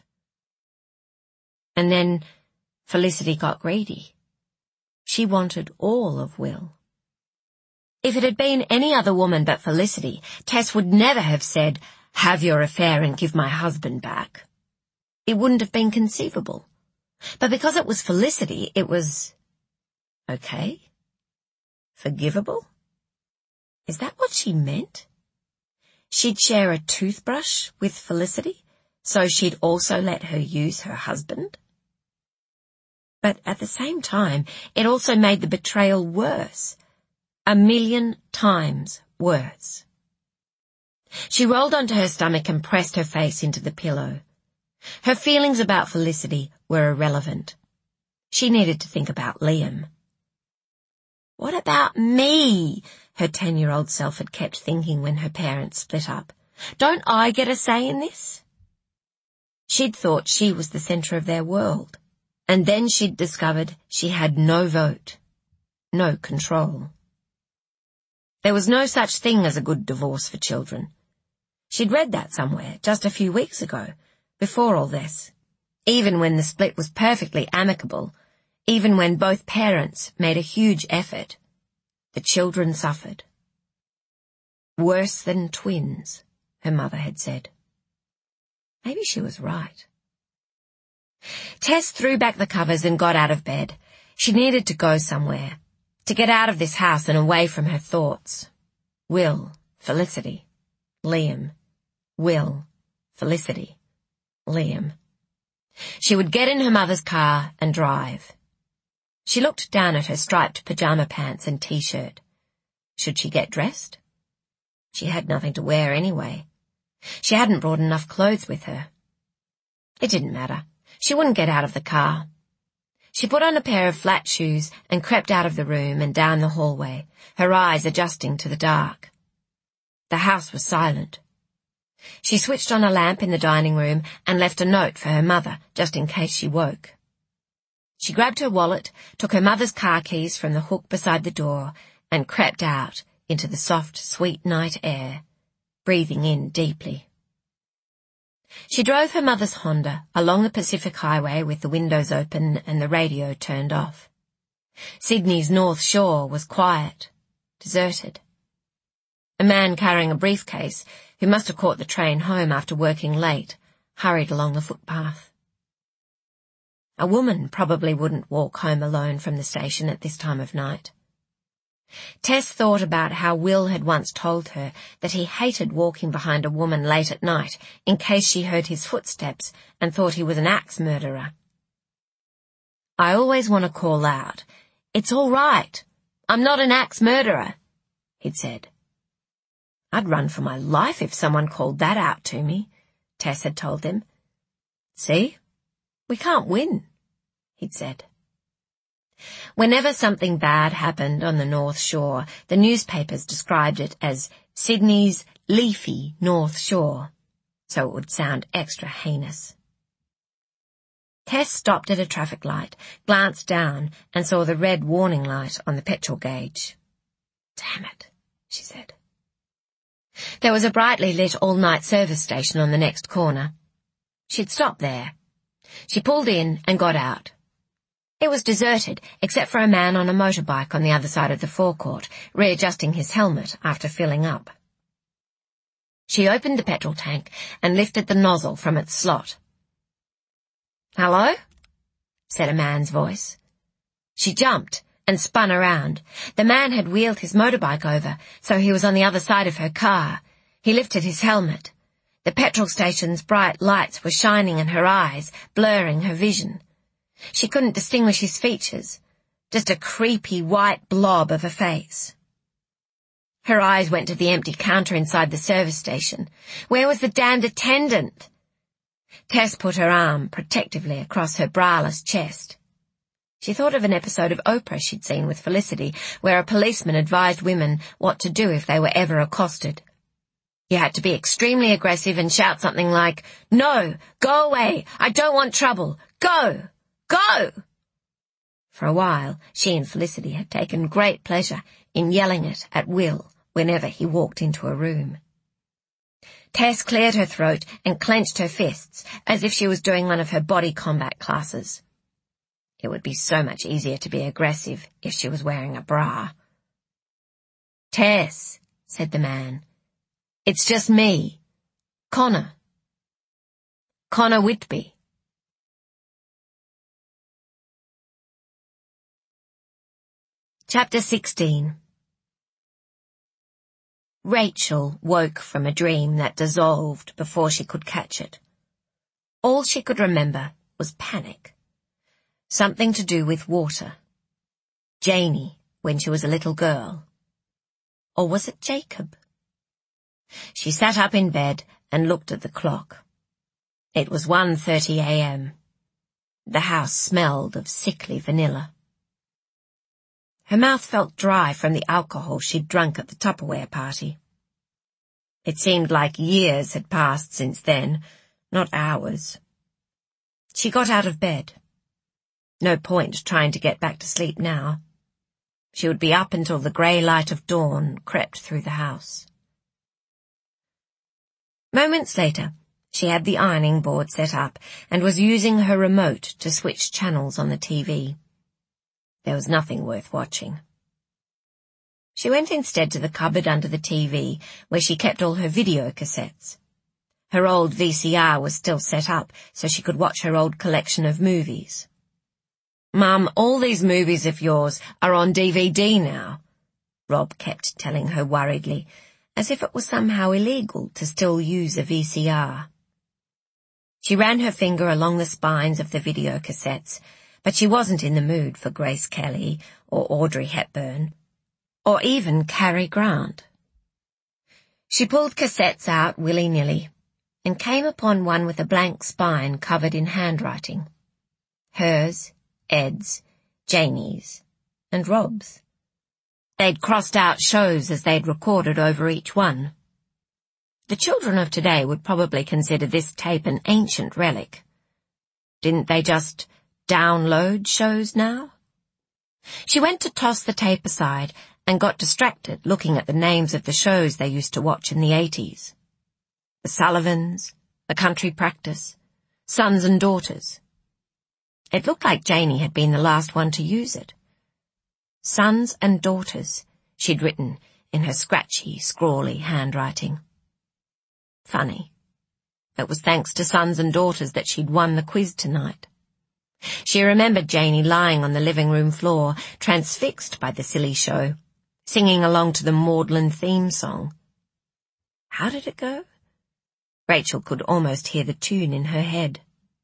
And then Felicity got greedy. She wanted all of Will. If it had been any other woman but Felicity, Tess would never have said, "Have your affair and give my husband back." It wouldn't have been conceivable. But because it was Felicity, it was okay? Forgivable? Is that what she meant? She'd share a toothbrush with Felicity, so she'd also let her use her husband? But at the same time, it also made the betrayal worse. 1,000,000 times worse. She rolled onto her stomach and pressed her face into the pillow. Her feelings about Felicity were irrelevant. She needed to think about Liam. What about me? Her 10-year-old self had kept thinking when her parents split up. Don't I get a say in this? She'd thought she was the centre of their world, and then she'd discovered she had no vote, no control. There was no such thing as a good divorce for children. She'd read that somewhere just a few weeks ago, before all this. Even when the split was perfectly amicable, even when both parents made a huge effort, the children suffered. Worse than twins, her mother had said. Maybe she was right. Tess threw back the covers and got out of bed. She needed to go somewhere, to get out of this house and away from her thoughts. Will, Felicity, Liam. Will, Felicity, Liam. She would get in her mother's car and drive. She looked down at her striped pyjama pants and t-shirt. Should she get dressed? She had nothing to wear anyway. She hadn't brought enough clothes with her. It didn't matter. She wouldn't get out of the car. She put on a pair of flat shoes and crept out of the room and down the hallway, her eyes adjusting to the dark. The house was silent. She switched on a lamp in the dining room and left a note for her mother, just in case she woke. She grabbed her wallet, took her mother's car keys from the hook beside the door, and crept out into the soft, sweet night air, breathing in deeply. She drove her mother's Honda along the Pacific Highway with the windows open and the radio turned off. Sydney's North Shore was quiet, deserted. A man carrying a briefcase, who must have caught the train home after working late, hurried along the footpath. A woman probably wouldn't walk home alone from the station at this time of night. Tess thought about how Will had once told her that he hated walking behind a woman late at night in case she heard his footsteps and thought he was an axe murderer. "I always want to call out, 'It's all right. I'm not an axe murderer,'" he'd said. "I'd run for my life if someone called that out to me," Tess had told him. "See? We can't win," he'd said. Whenever something bad happened on the North Shore, the newspapers described it as Sydney's leafy North Shore, so it would sound extra heinous. Tess stopped at a traffic light, glanced down, and saw the red warning light on the petrol gauge. "Damn it," she said. There was a brightly lit all-night service station on the next corner. She'd stop there. She pulled in and got out. It was deserted, except for a man on a motorbike on the other side of the forecourt, readjusting his helmet after filling up. She opened the petrol tank and lifted the nozzle from its slot. "Hello?" said a man's voice. She jumped and spun around. The man had wheeled his motorbike over, so he was on the other side of her car. He lifted his helmet. The petrol station's bright lights were shining in her eyes, blurring her vision. She couldn't distinguish his features, just a creepy white blob of a face. Her eyes went to the empty counter inside the service station. Where was the damned attendant? Tess put her arm protectively across her braless chest. She thought of an episode of Oprah she'd seen with Felicity, where a policeman advised women what to do if they were ever accosted. You had to be extremely aggressive and shout something like, "No! Go away! I don't want trouble! Go! Go!" For a while, she and Felicity had taken great pleasure in yelling it at Will whenever he walked into a room. Tess cleared her throat and clenched her fists as if she was doing one of her body combat classes. It would be so much easier to be aggressive if she was wearing a bra. "Tess," said the man, "it's just me, Connor. Connor Whitby." Chapter 16. Rachel woke from a dream that dissolved before she could catch it. All she could remember was panic. Something to do with water. Janie, when she was a little girl. Or was it Jacob? She sat up in bed and looked at the clock. It was 1:30 a.m. The house smelled of sickly vanilla. Her mouth felt dry from the alcohol she'd drunk at the Tupperware party. It seemed like years had passed since then, not hours. She got out of bed. No point trying to get back to sleep now. She would be up until the grey light of dawn crept through the house. Moments later, she had the ironing board set up and was using her remote to switch channels on the TV. There was nothing worth watching. She went instead to the cupboard under the TV, where she kept all her video cassettes. Her old VCR was still set up, so she could watch her old collection of movies. "Mum, all these movies of yours are on DVD now," Rob kept telling her worriedly, as if it was somehow illegal to still use a VCR. She ran her finger along the spines of the video cassettes, but she wasn't in the mood for Grace Kelly or Audrey Hepburn, or even Cary Grant. She pulled cassettes out willy-nilly and came upon one with a blank spine covered in handwriting. Hers, Ed's, Janie's, and Rob's. They'd crossed out shows as they'd recorded over each one. The children of today would probably consider this tape an ancient relic. Didn't they just download shows now? She went to toss the tape aside and got distracted looking at the names of the shows they used to watch in the 80s. The Sullivans, The Country Practice, Sons and Daughters. It looked like Janie had been the last one to use it. Sons and Daughters, she'd written in her scratchy, scrawly handwriting. Funny. It was thanks to Sons and Daughters that she'd won the quiz tonight. She remembered Janie lying on the living room floor, transfixed by the silly show, singing along to the Maudlin theme song. How did it go? Rachel could almost hear the tune in her head.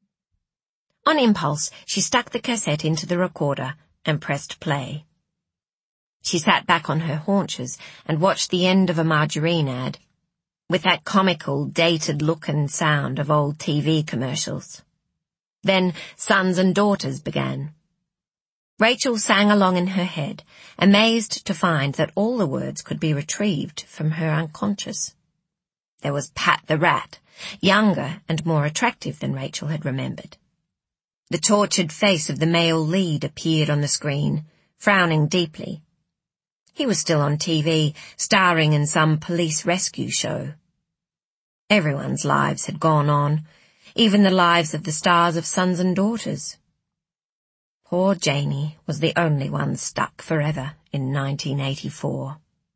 On impulse, she stuck the cassette into the recorder and pressed play. She sat back on her haunches and watched the end of a margarine ad, with that comical, dated look and sound of old TV commercials. Then Sons and Daughters began. Rachel sang along in her head, amazed to find that all the words could be retrieved from her unconscious. There was Pat the Rat, younger and more attractive than Rachel had remembered. The tortured face of the male lead appeared on the screen, frowning deeply. He was still on TV, starring in some police rescue show. Everyone's lives had gone on, even the lives of the stars of Sons and Daughters. Poor Janie was the only one stuck forever in 1984.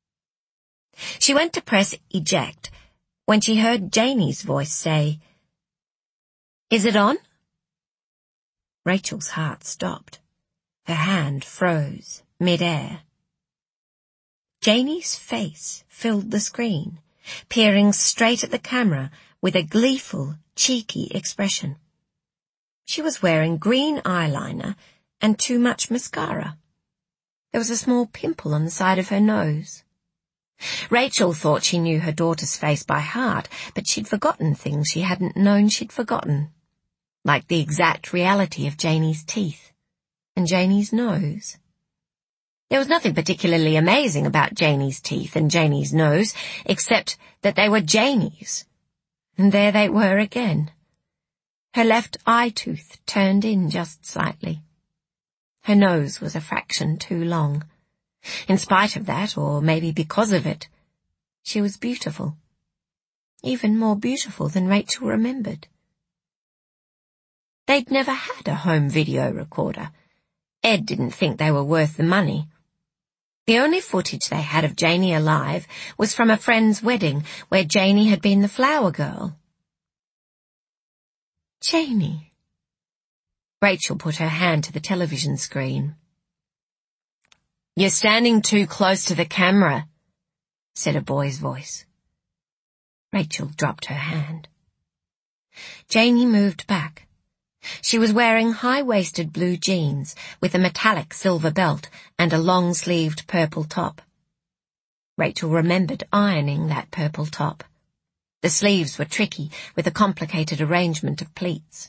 She went to press eject when she heard Janie's voice say, "Is it on?" Rachel's heart stopped. Her hand froze mid-air. Janie's face filled the screen, peering straight at the camera with a gleeful, cheeky expression. She was wearing green eyeliner and too much mascara. There was a small pimple on the side of her nose. Rachel thought she knew her daughter's face by heart, but she'd forgotten things she hadn't known she'd forgotten, like the exact reality of Janie's teeth and Janie's nose. There was nothing particularly amazing about Janie's teeth and Janie's nose, except that they were Janie's. And there they were again. Her left eye tooth turned in just slightly. Her nose was a fraction too long. In spite of that, or maybe because of it, she was beautiful. Even more beautiful than Rachel remembered. They'd never had a home video recorder. Ed didn't think they were worth the money. The only footage they had of Janie alive was from a friend's wedding where Janie had been the flower girl. Janie. Rachel put her hand to the television screen. "You're standing too close to the camera," said a boy's voice. Rachel dropped her hand. Janie moved back. She was wearing high-waisted blue jeans with a metallic silver belt and a long-sleeved purple top. Rachel remembered ironing that purple top. The sleeves were tricky, with a complicated arrangement of pleats.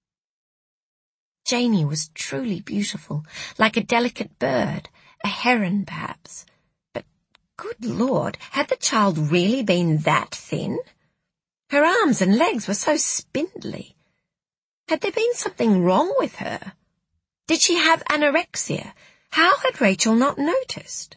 Janie was truly beautiful, like a delicate bird, a heron perhaps. But, good Lord, had the child really been that thin? Her arms and legs were so spindly. Had there been something wrong with her? Did she have anorexia? How had Rachel not noticed?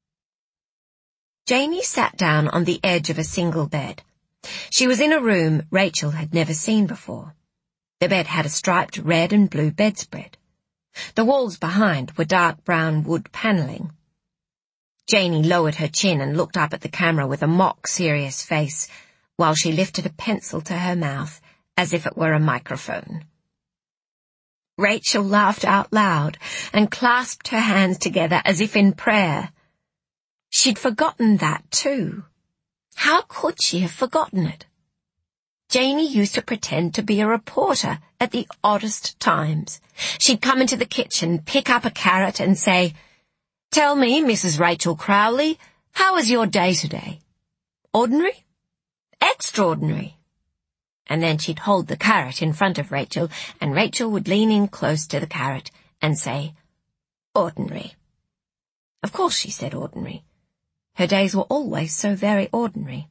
Janie sat down on the edge of a single bed. She was in a room Rachel had never seen before. The bed had a striped red and blue bedspread. The walls behind were dark brown wood panelling. Janie lowered her chin and looked up at the camera with a mock-serious face, while she lifted a pencil to her mouth as if it were a microphone. Rachel laughed out loud and clasped her hands together as if in prayer. She'd forgotten that too. How could she have forgotten it? Janie used to pretend to be a reporter at the oddest times. She'd come into the kitchen, pick up a carrot and say, "Tell me, Mrs. Rachel Crowley, how was your day today? Ordinary? Extraordinary?" And then she'd hold the carrot in front of Rachel, and Rachel would lean in close to the carrot and say, "Ordinary." Of course she said ordinary. Her days were always so very ordinary.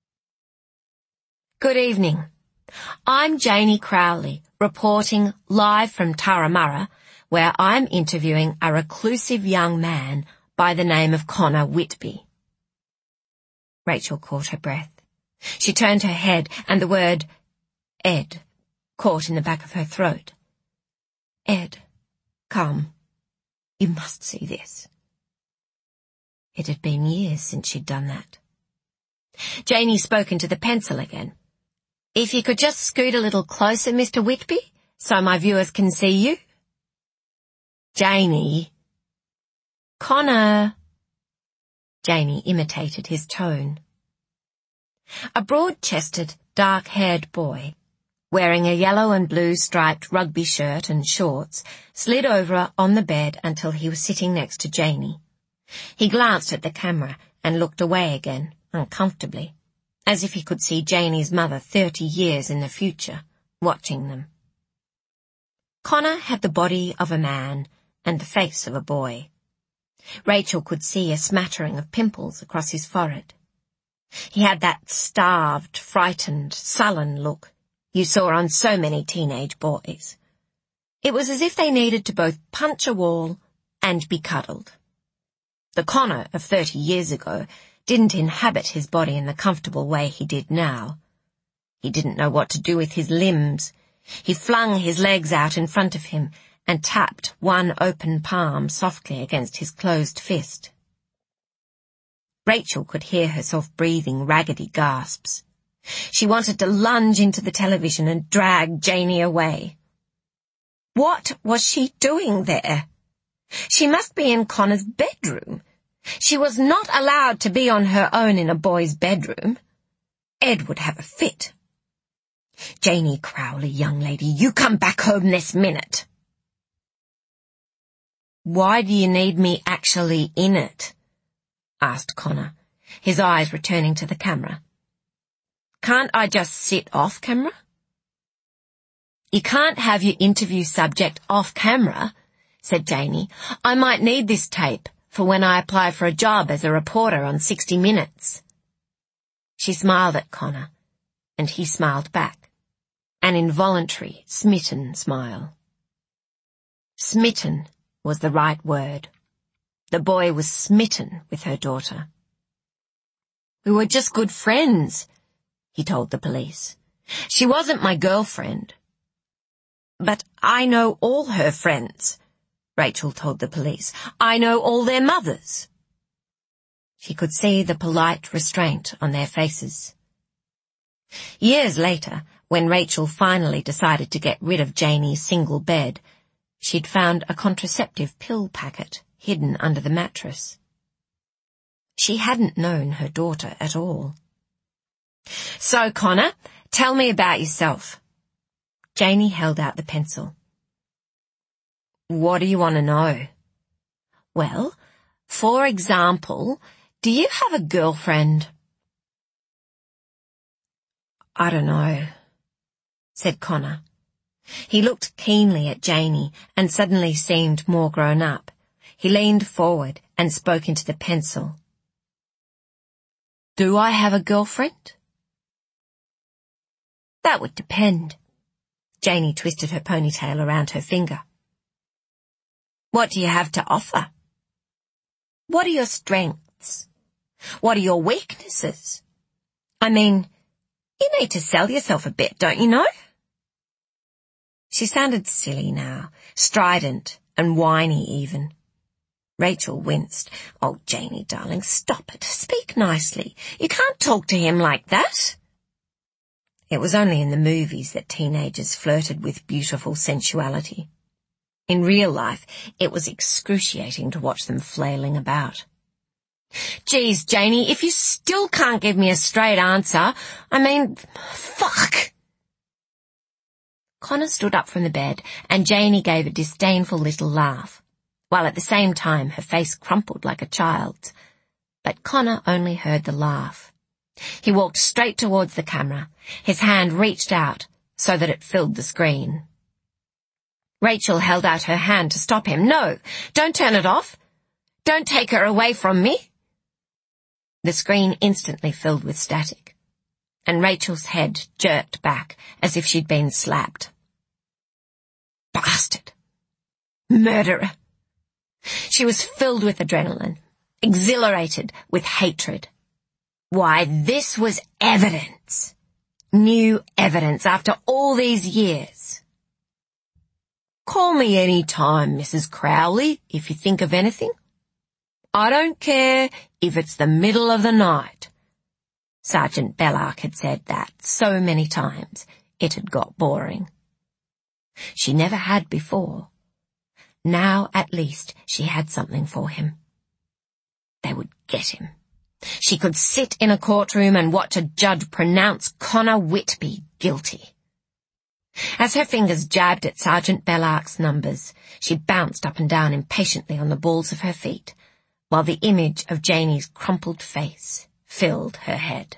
"Good evening. I'm Janie Crowley, reporting live from Turramurra, where I'm interviewing a reclusive young man by the name of Connor Whitby." Rachel caught her breath. She turned her head, and the word Ed caught in the back of her throat. "Ed, come. You must see this." It had been years since she'd done that. Janie spoke into the pencil again. "If you could just scoot a little closer, Mr. Whitby, so my viewers can see you." "Janie." "Connor." Janie imitated his tone. A broad-chested, dark-haired boy, wearing a yellow and blue striped rugby shirt and shorts, slid over on the bed until he was sitting next to Janie. He glanced at the camera and looked away again, uncomfortably, as if he could see Janie's mother 30 years in the future, watching them. Connor had the body of a man and the face of a boy. Rachel could see a smattering of pimples across his forehead. He had that starved, frightened, sullen look you saw on so many teenage boys. It was as if they needed to both punch a wall and be cuddled. The Connor of 30 years ago didn't inhabit his body in the comfortable way he did now. He didn't know what to do with his limbs. He flung his legs out in front of him and tapped one open palm softly against his closed fist. Rachel could hear herself breathing raggedy gasps. She wanted to lunge into the television and drag Janie away. What was she doing there? She must be in Connor's bedroom. She was not allowed to be on her own in a boy's bedroom. Ed would have a fit. Janie Crowley, young lady, you come back home this minute. Why do you need me actually in it? Asked Connor, his eyes returning to the camera. Can't I just sit off camera? You can't have your interview subject off camera, said Janie. I might need this tape for when I apply for a job as a reporter on 60 Minutes. She smiled at Connor, and he smiled back, an involuntary, smitten smile. Smitten was the right word. The boy was smitten with her daughter. We were just good friends, he told the police. She wasn't my girlfriend. But I know all her friends, Rachel told the police. I know all their mothers. She could see the polite restraint on their faces. Years later, when Rachel finally decided to get rid of Janie's single bed, she'd found a contraceptive pill packet hidden under the mattress. She hadn't known her daughter at all. So, Connor, tell me about yourself. Janie held out the pencil. What do you want to know? Well, for example, do you have a girlfriend? I don't know, said Connor. He looked keenly at Janie and suddenly seemed more grown up. He leaned forward and spoke into the pencil. Do I have a girlfriend? That would depend. Janie twisted her ponytail around her finger. What do you have to offer? What are your strengths? What are your weaknesses? I mean, you need to sell yourself a bit, don't you know? She sounded silly now, strident and whiny even. Rachel winced. Oh, Janie, darling, stop it. Speak nicely. You can't talk to him like that. It was only in the movies that teenagers flirted with beautiful sensuality. In real life, it was excruciating to watch them flailing about. Geez, Janie, if you still can't give me a straight answer, fuck! Connor stood up from the bed, and Janie gave a disdainful little laugh, while at the same time her face crumpled like a child's. But Connor only heard the laugh. He walked straight towards the camera. His hand reached out so that it filled the screen. Rachel held out her hand to stop him. No, don't turn it off. Don't take her away from me. The screen instantly filled with static, and Rachel's head jerked back as if she'd been slapped. Bastard! Murderer! She was filled with adrenaline, exhilarated with hatred. Why, this was evidence. New evidence after all these years. Call me any time, Mrs. Crowley, if you think of anything. I don't care if it's the middle of the night. Sergeant Bellark had said that so many times it had got boring. She never had before. Now, at least, she had something for him. They would get him. She could sit in a courtroom and watch a judge pronounce Connor Whitby guilty. As her fingers jabbed at Sergeant Bellark's numbers, she bounced up and down impatiently on the balls of her feet, while the image of Janie's crumpled face filled her head.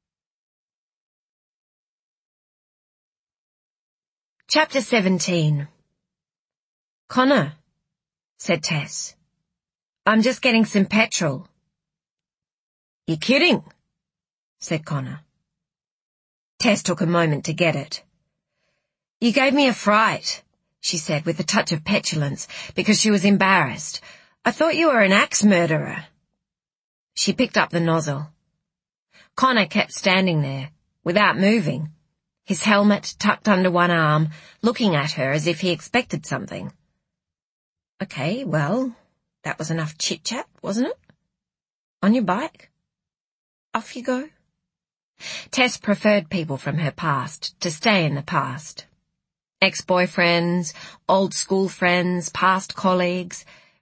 Chapter 17. Connor, said Tess. I'm just getting some petrol. You're kidding, said Connor. Tess took a moment to get it. You gave me a fright, she said with a touch of petulance, because she was embarrassed. I thought you were an axe murderer. She picked up the nozzle. Connor kept standing there, without moving, his helmet tucked under one arm, looking at her as if he expected something. Okay, well, that was enough chit-chat, wasn't it? On your bike? Off you go. Tess preferred people from her past to stay in the past. Ex-boyfriends, old school friends, past colleagues,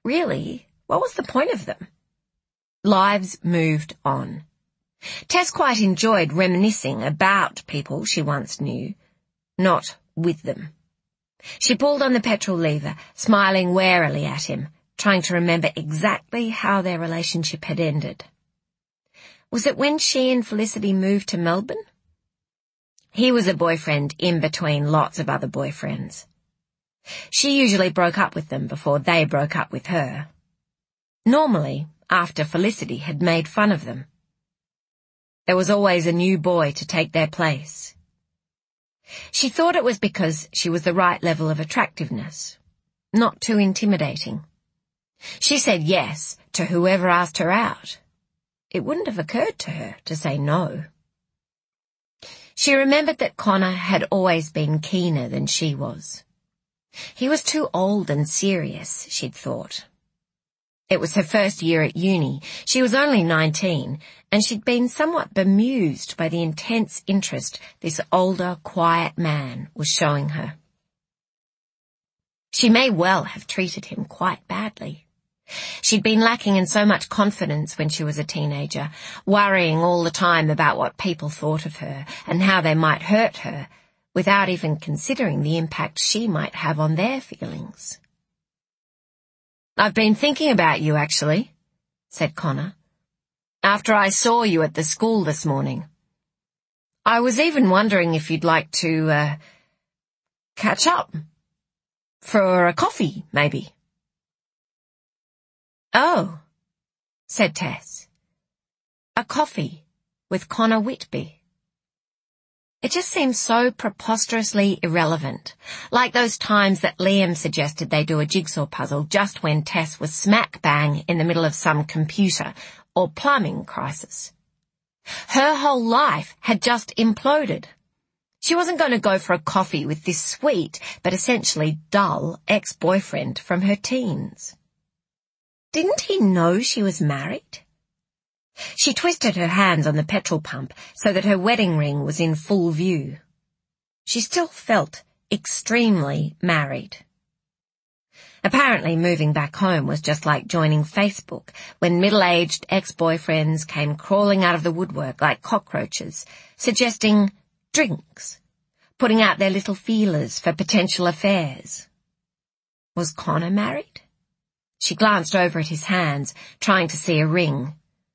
really, what was the point of them? Lives moved on. Tess quite enjoyed reminiscing about people she once knew, not with them. She pulled on the petrol lever, smiling warily at him, trying to remember exactly how their relationship had ended. Was it when she and Felicity moved to Melbourne? He was a boyfriend in between lots of other boyfriends. She usually broke up with them before they broke up with her. Normally, after Felicity had made fun of them. There was always a new boy to take their place. She thought it was because she was the right level of attractiveness, not too intimidating. She said yes to whoever asked her out. It wouldn't have occurred to her to say no. She remembered that Connor had always been keener than she was. He was too old and serious, she'd thought. It was her first year at uni. She was only 19, and she'd been somewhat bemused by the intense interest this older, quiet man was showing her. She may well have treated him quite badly. She'd been lacking in so much confidence when she was a teenager, worrying all the time about what people thought of her and how they might hurt her, without even considering the impact she might have on their feelings. "I've been thinking about you, actually," said Connor, "after I saw you at the school this morning. I was even wondering if you'd like to, catch up. For a coffee, maybe." "Oh," said Tess. A coffee with Connor Whitby. It just seemed so preposterously irrelevant, like those times that Liam suggested they do a jigsaw puzzle just when Tess was smack bang in the middle of some computer or plumbing crisis. Her whole life had just imploded. She wasn't going to go for a coffee with this sweet but essentially dull ex-boyfriend from her teens. Didn't he know she was married? She twisted her hands on the petrol pump so that her wedding ring was in full view. She still felt extremely married. Apparently moving back home was just like joining Facebook when middle-aged ex-boyfriends came crawling out of the woodwork like cockroaches, suggesting drinks, putting out their little feelers for potential affairs. Was Connor married? She glanced over at his hands, trying to see a ring.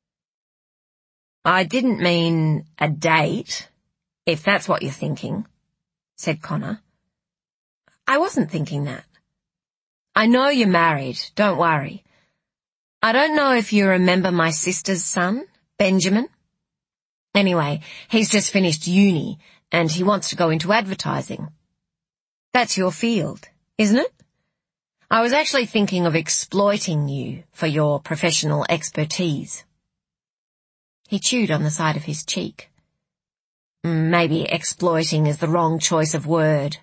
"I didn't mean a date, if that's what you're thinking," said Connor. "I wasn't thinking that. I know you're married, don't worry. I don't know if you remember my sister's son, Benjamin. Anyway, he's just finished uni, and he wants to go into advertising. That's your field, isn't it? I was actually thinking of exploiting you for your professional expertise." He chewed on the side of his cheek. "Maybe exploiting is the wrong choice of word."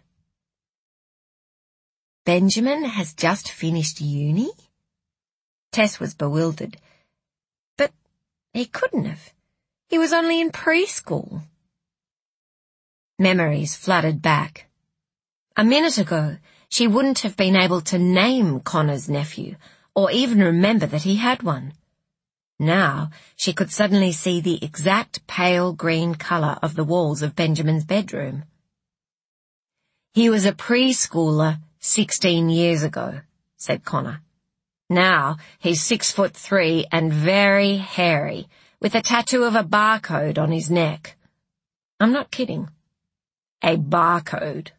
Benjamin has just finished uni? Tess was bewildered. But he couldn't have. He was only in preschool. Memories flooded back. A minute ago, she wouldn't have been able to name Connor's nephew, or even remember that he had one. Now she could suddenly see the exact pale green colour of the walls of Benjamin's bedroom. "He was a preschooler 16 years ago," said Connor. "Now he's 6'3" and very hairy, with a tattoo of a barcode on his neck. I'm not kidding. A barcode."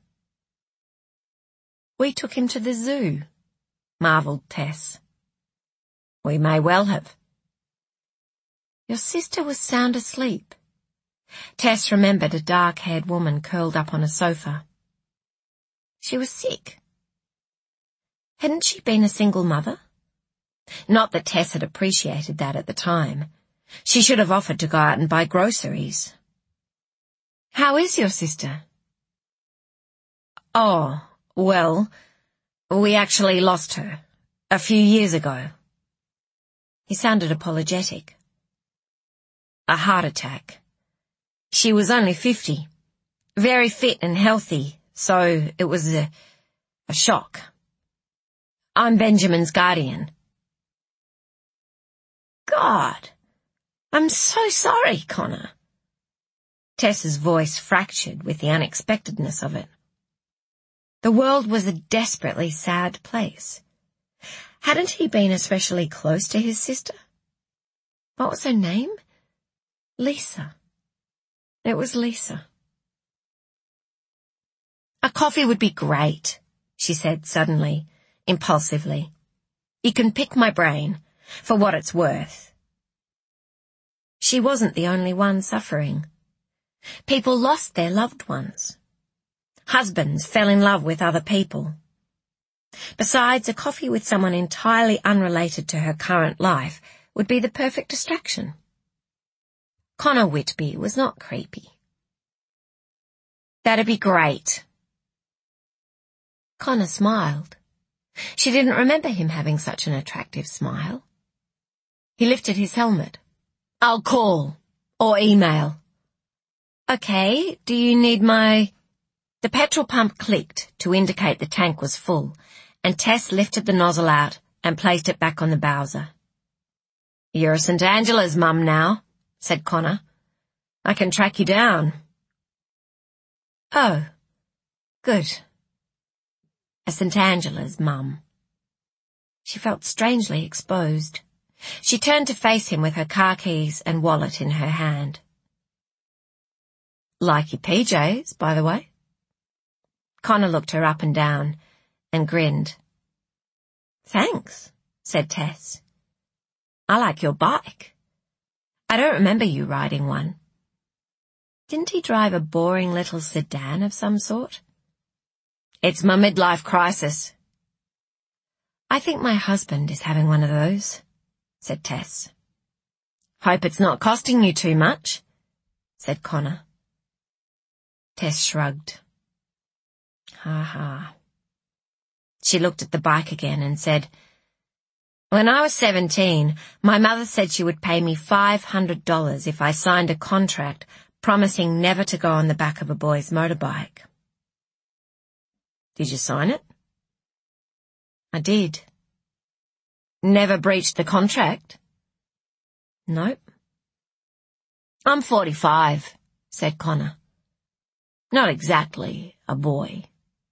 "We took him to the zoo," marvelled Tess. "We may well have." "Your sister was sound asleep." Tess remembered a dark-haired woman curled up on a sofa. She was sick. Hadn't she been a single mother? Not that Tess had appreciated that at the time. She should have offered to go out and buy groceries. "How is your sister?" "Oh, well, we actually lost her a few years ago." He sounded apologetic. "A heart attack. She was only 50, very fit and healthy, so it was a shock. I'm Benjamin's guardian, God! I'm so sorry, Connor." Tess's voice fractured with the unexpectedness of it. The world was a desperately sad place. Hadn't he been especially close to his sister? What was her name? Lisa. It was Lisa. "A coffee would be great," she said suddenly, impulsively. "You can pick my brain, for what it's worth." She wasn't the only one suffering. People lost their loved ones. Husbands fell in love with other people. Besides, a coffee with someone entirely unrelated to her current life would be the perfect distraction. Connor Whitby was not creepy. "That'd be great." Connor smiled. She didn't remember him having such an attractive smile. He lifted his helmet. "I'll call, or email." "Okay, do you need my—" The petrol pump clicked to indicate the tank was full, and Tess lifted the nozzle out and placed it back on the Bowser. "You're a St. Angela's mum now," said Connor. "I can track you down." "Oh, good." A St. Angela's mum. She felt strangely exposed. She turned to face him with her car keys and wallet in her hand. "Like your PJs, by the way." Connor looked her up and down and grinned. "Thanks," said Tess. "I like your bike. I don't remember you riding one. Didn't he drive a boring little sedan of some sort?" "It's my midlife crisis." "I think my husband is having one of those," said Tess. "Hope it's not costing you too much," said Connor. Tess shrugged. "Ha ha." She looked at the bike again and said, "When I was 17, my mother said she would pay me $500 if I signed a contract promising never to go on the back of a boy's motorbike." "Did you sign it?" "I did." "Never breached the contract?" "Nope." "I'm 45, said Connor. "Not exactly a boy."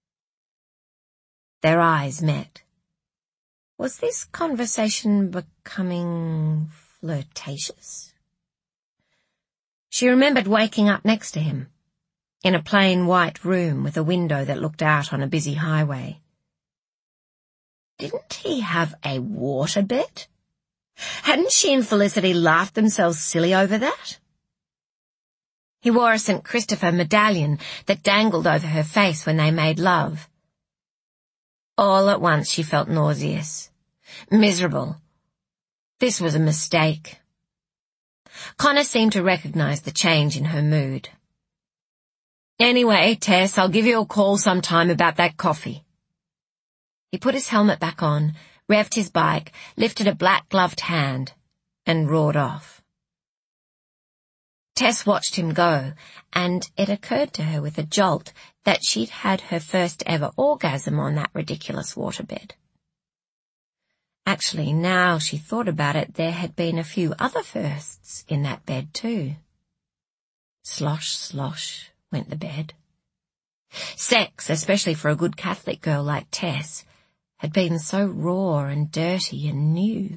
Their eyes met. Was this conversation becoming flirtatious? She remembered waking up next to him, in a plain white room with a window that looked out on a busy highway. Didn't he have a waterbed? Hadn't she and Felicity laughed themselves silly over that? He wore a St. Christopher medallion that dangled over her face when they made love. All at once she felt nauseous, miserable. This was a mistake. Connor seemed to recognize the change in her mood. "Anyway, Tess, I'll give you a call sometime about that coffee." He put his helmet back on, revved his bike, lifted a black-gloved hand, and roared off. Tess watched him go, and it occurred to her with a jolt that she'd had her first ever orgasm on that ridiculous waterbed. Actually, now she thought about it, there had been a few other firsts in that bed too. Slosh, slosh went the bed. Sex, especially for a good Catholic girl like Tess, had been so raw and dirty and new.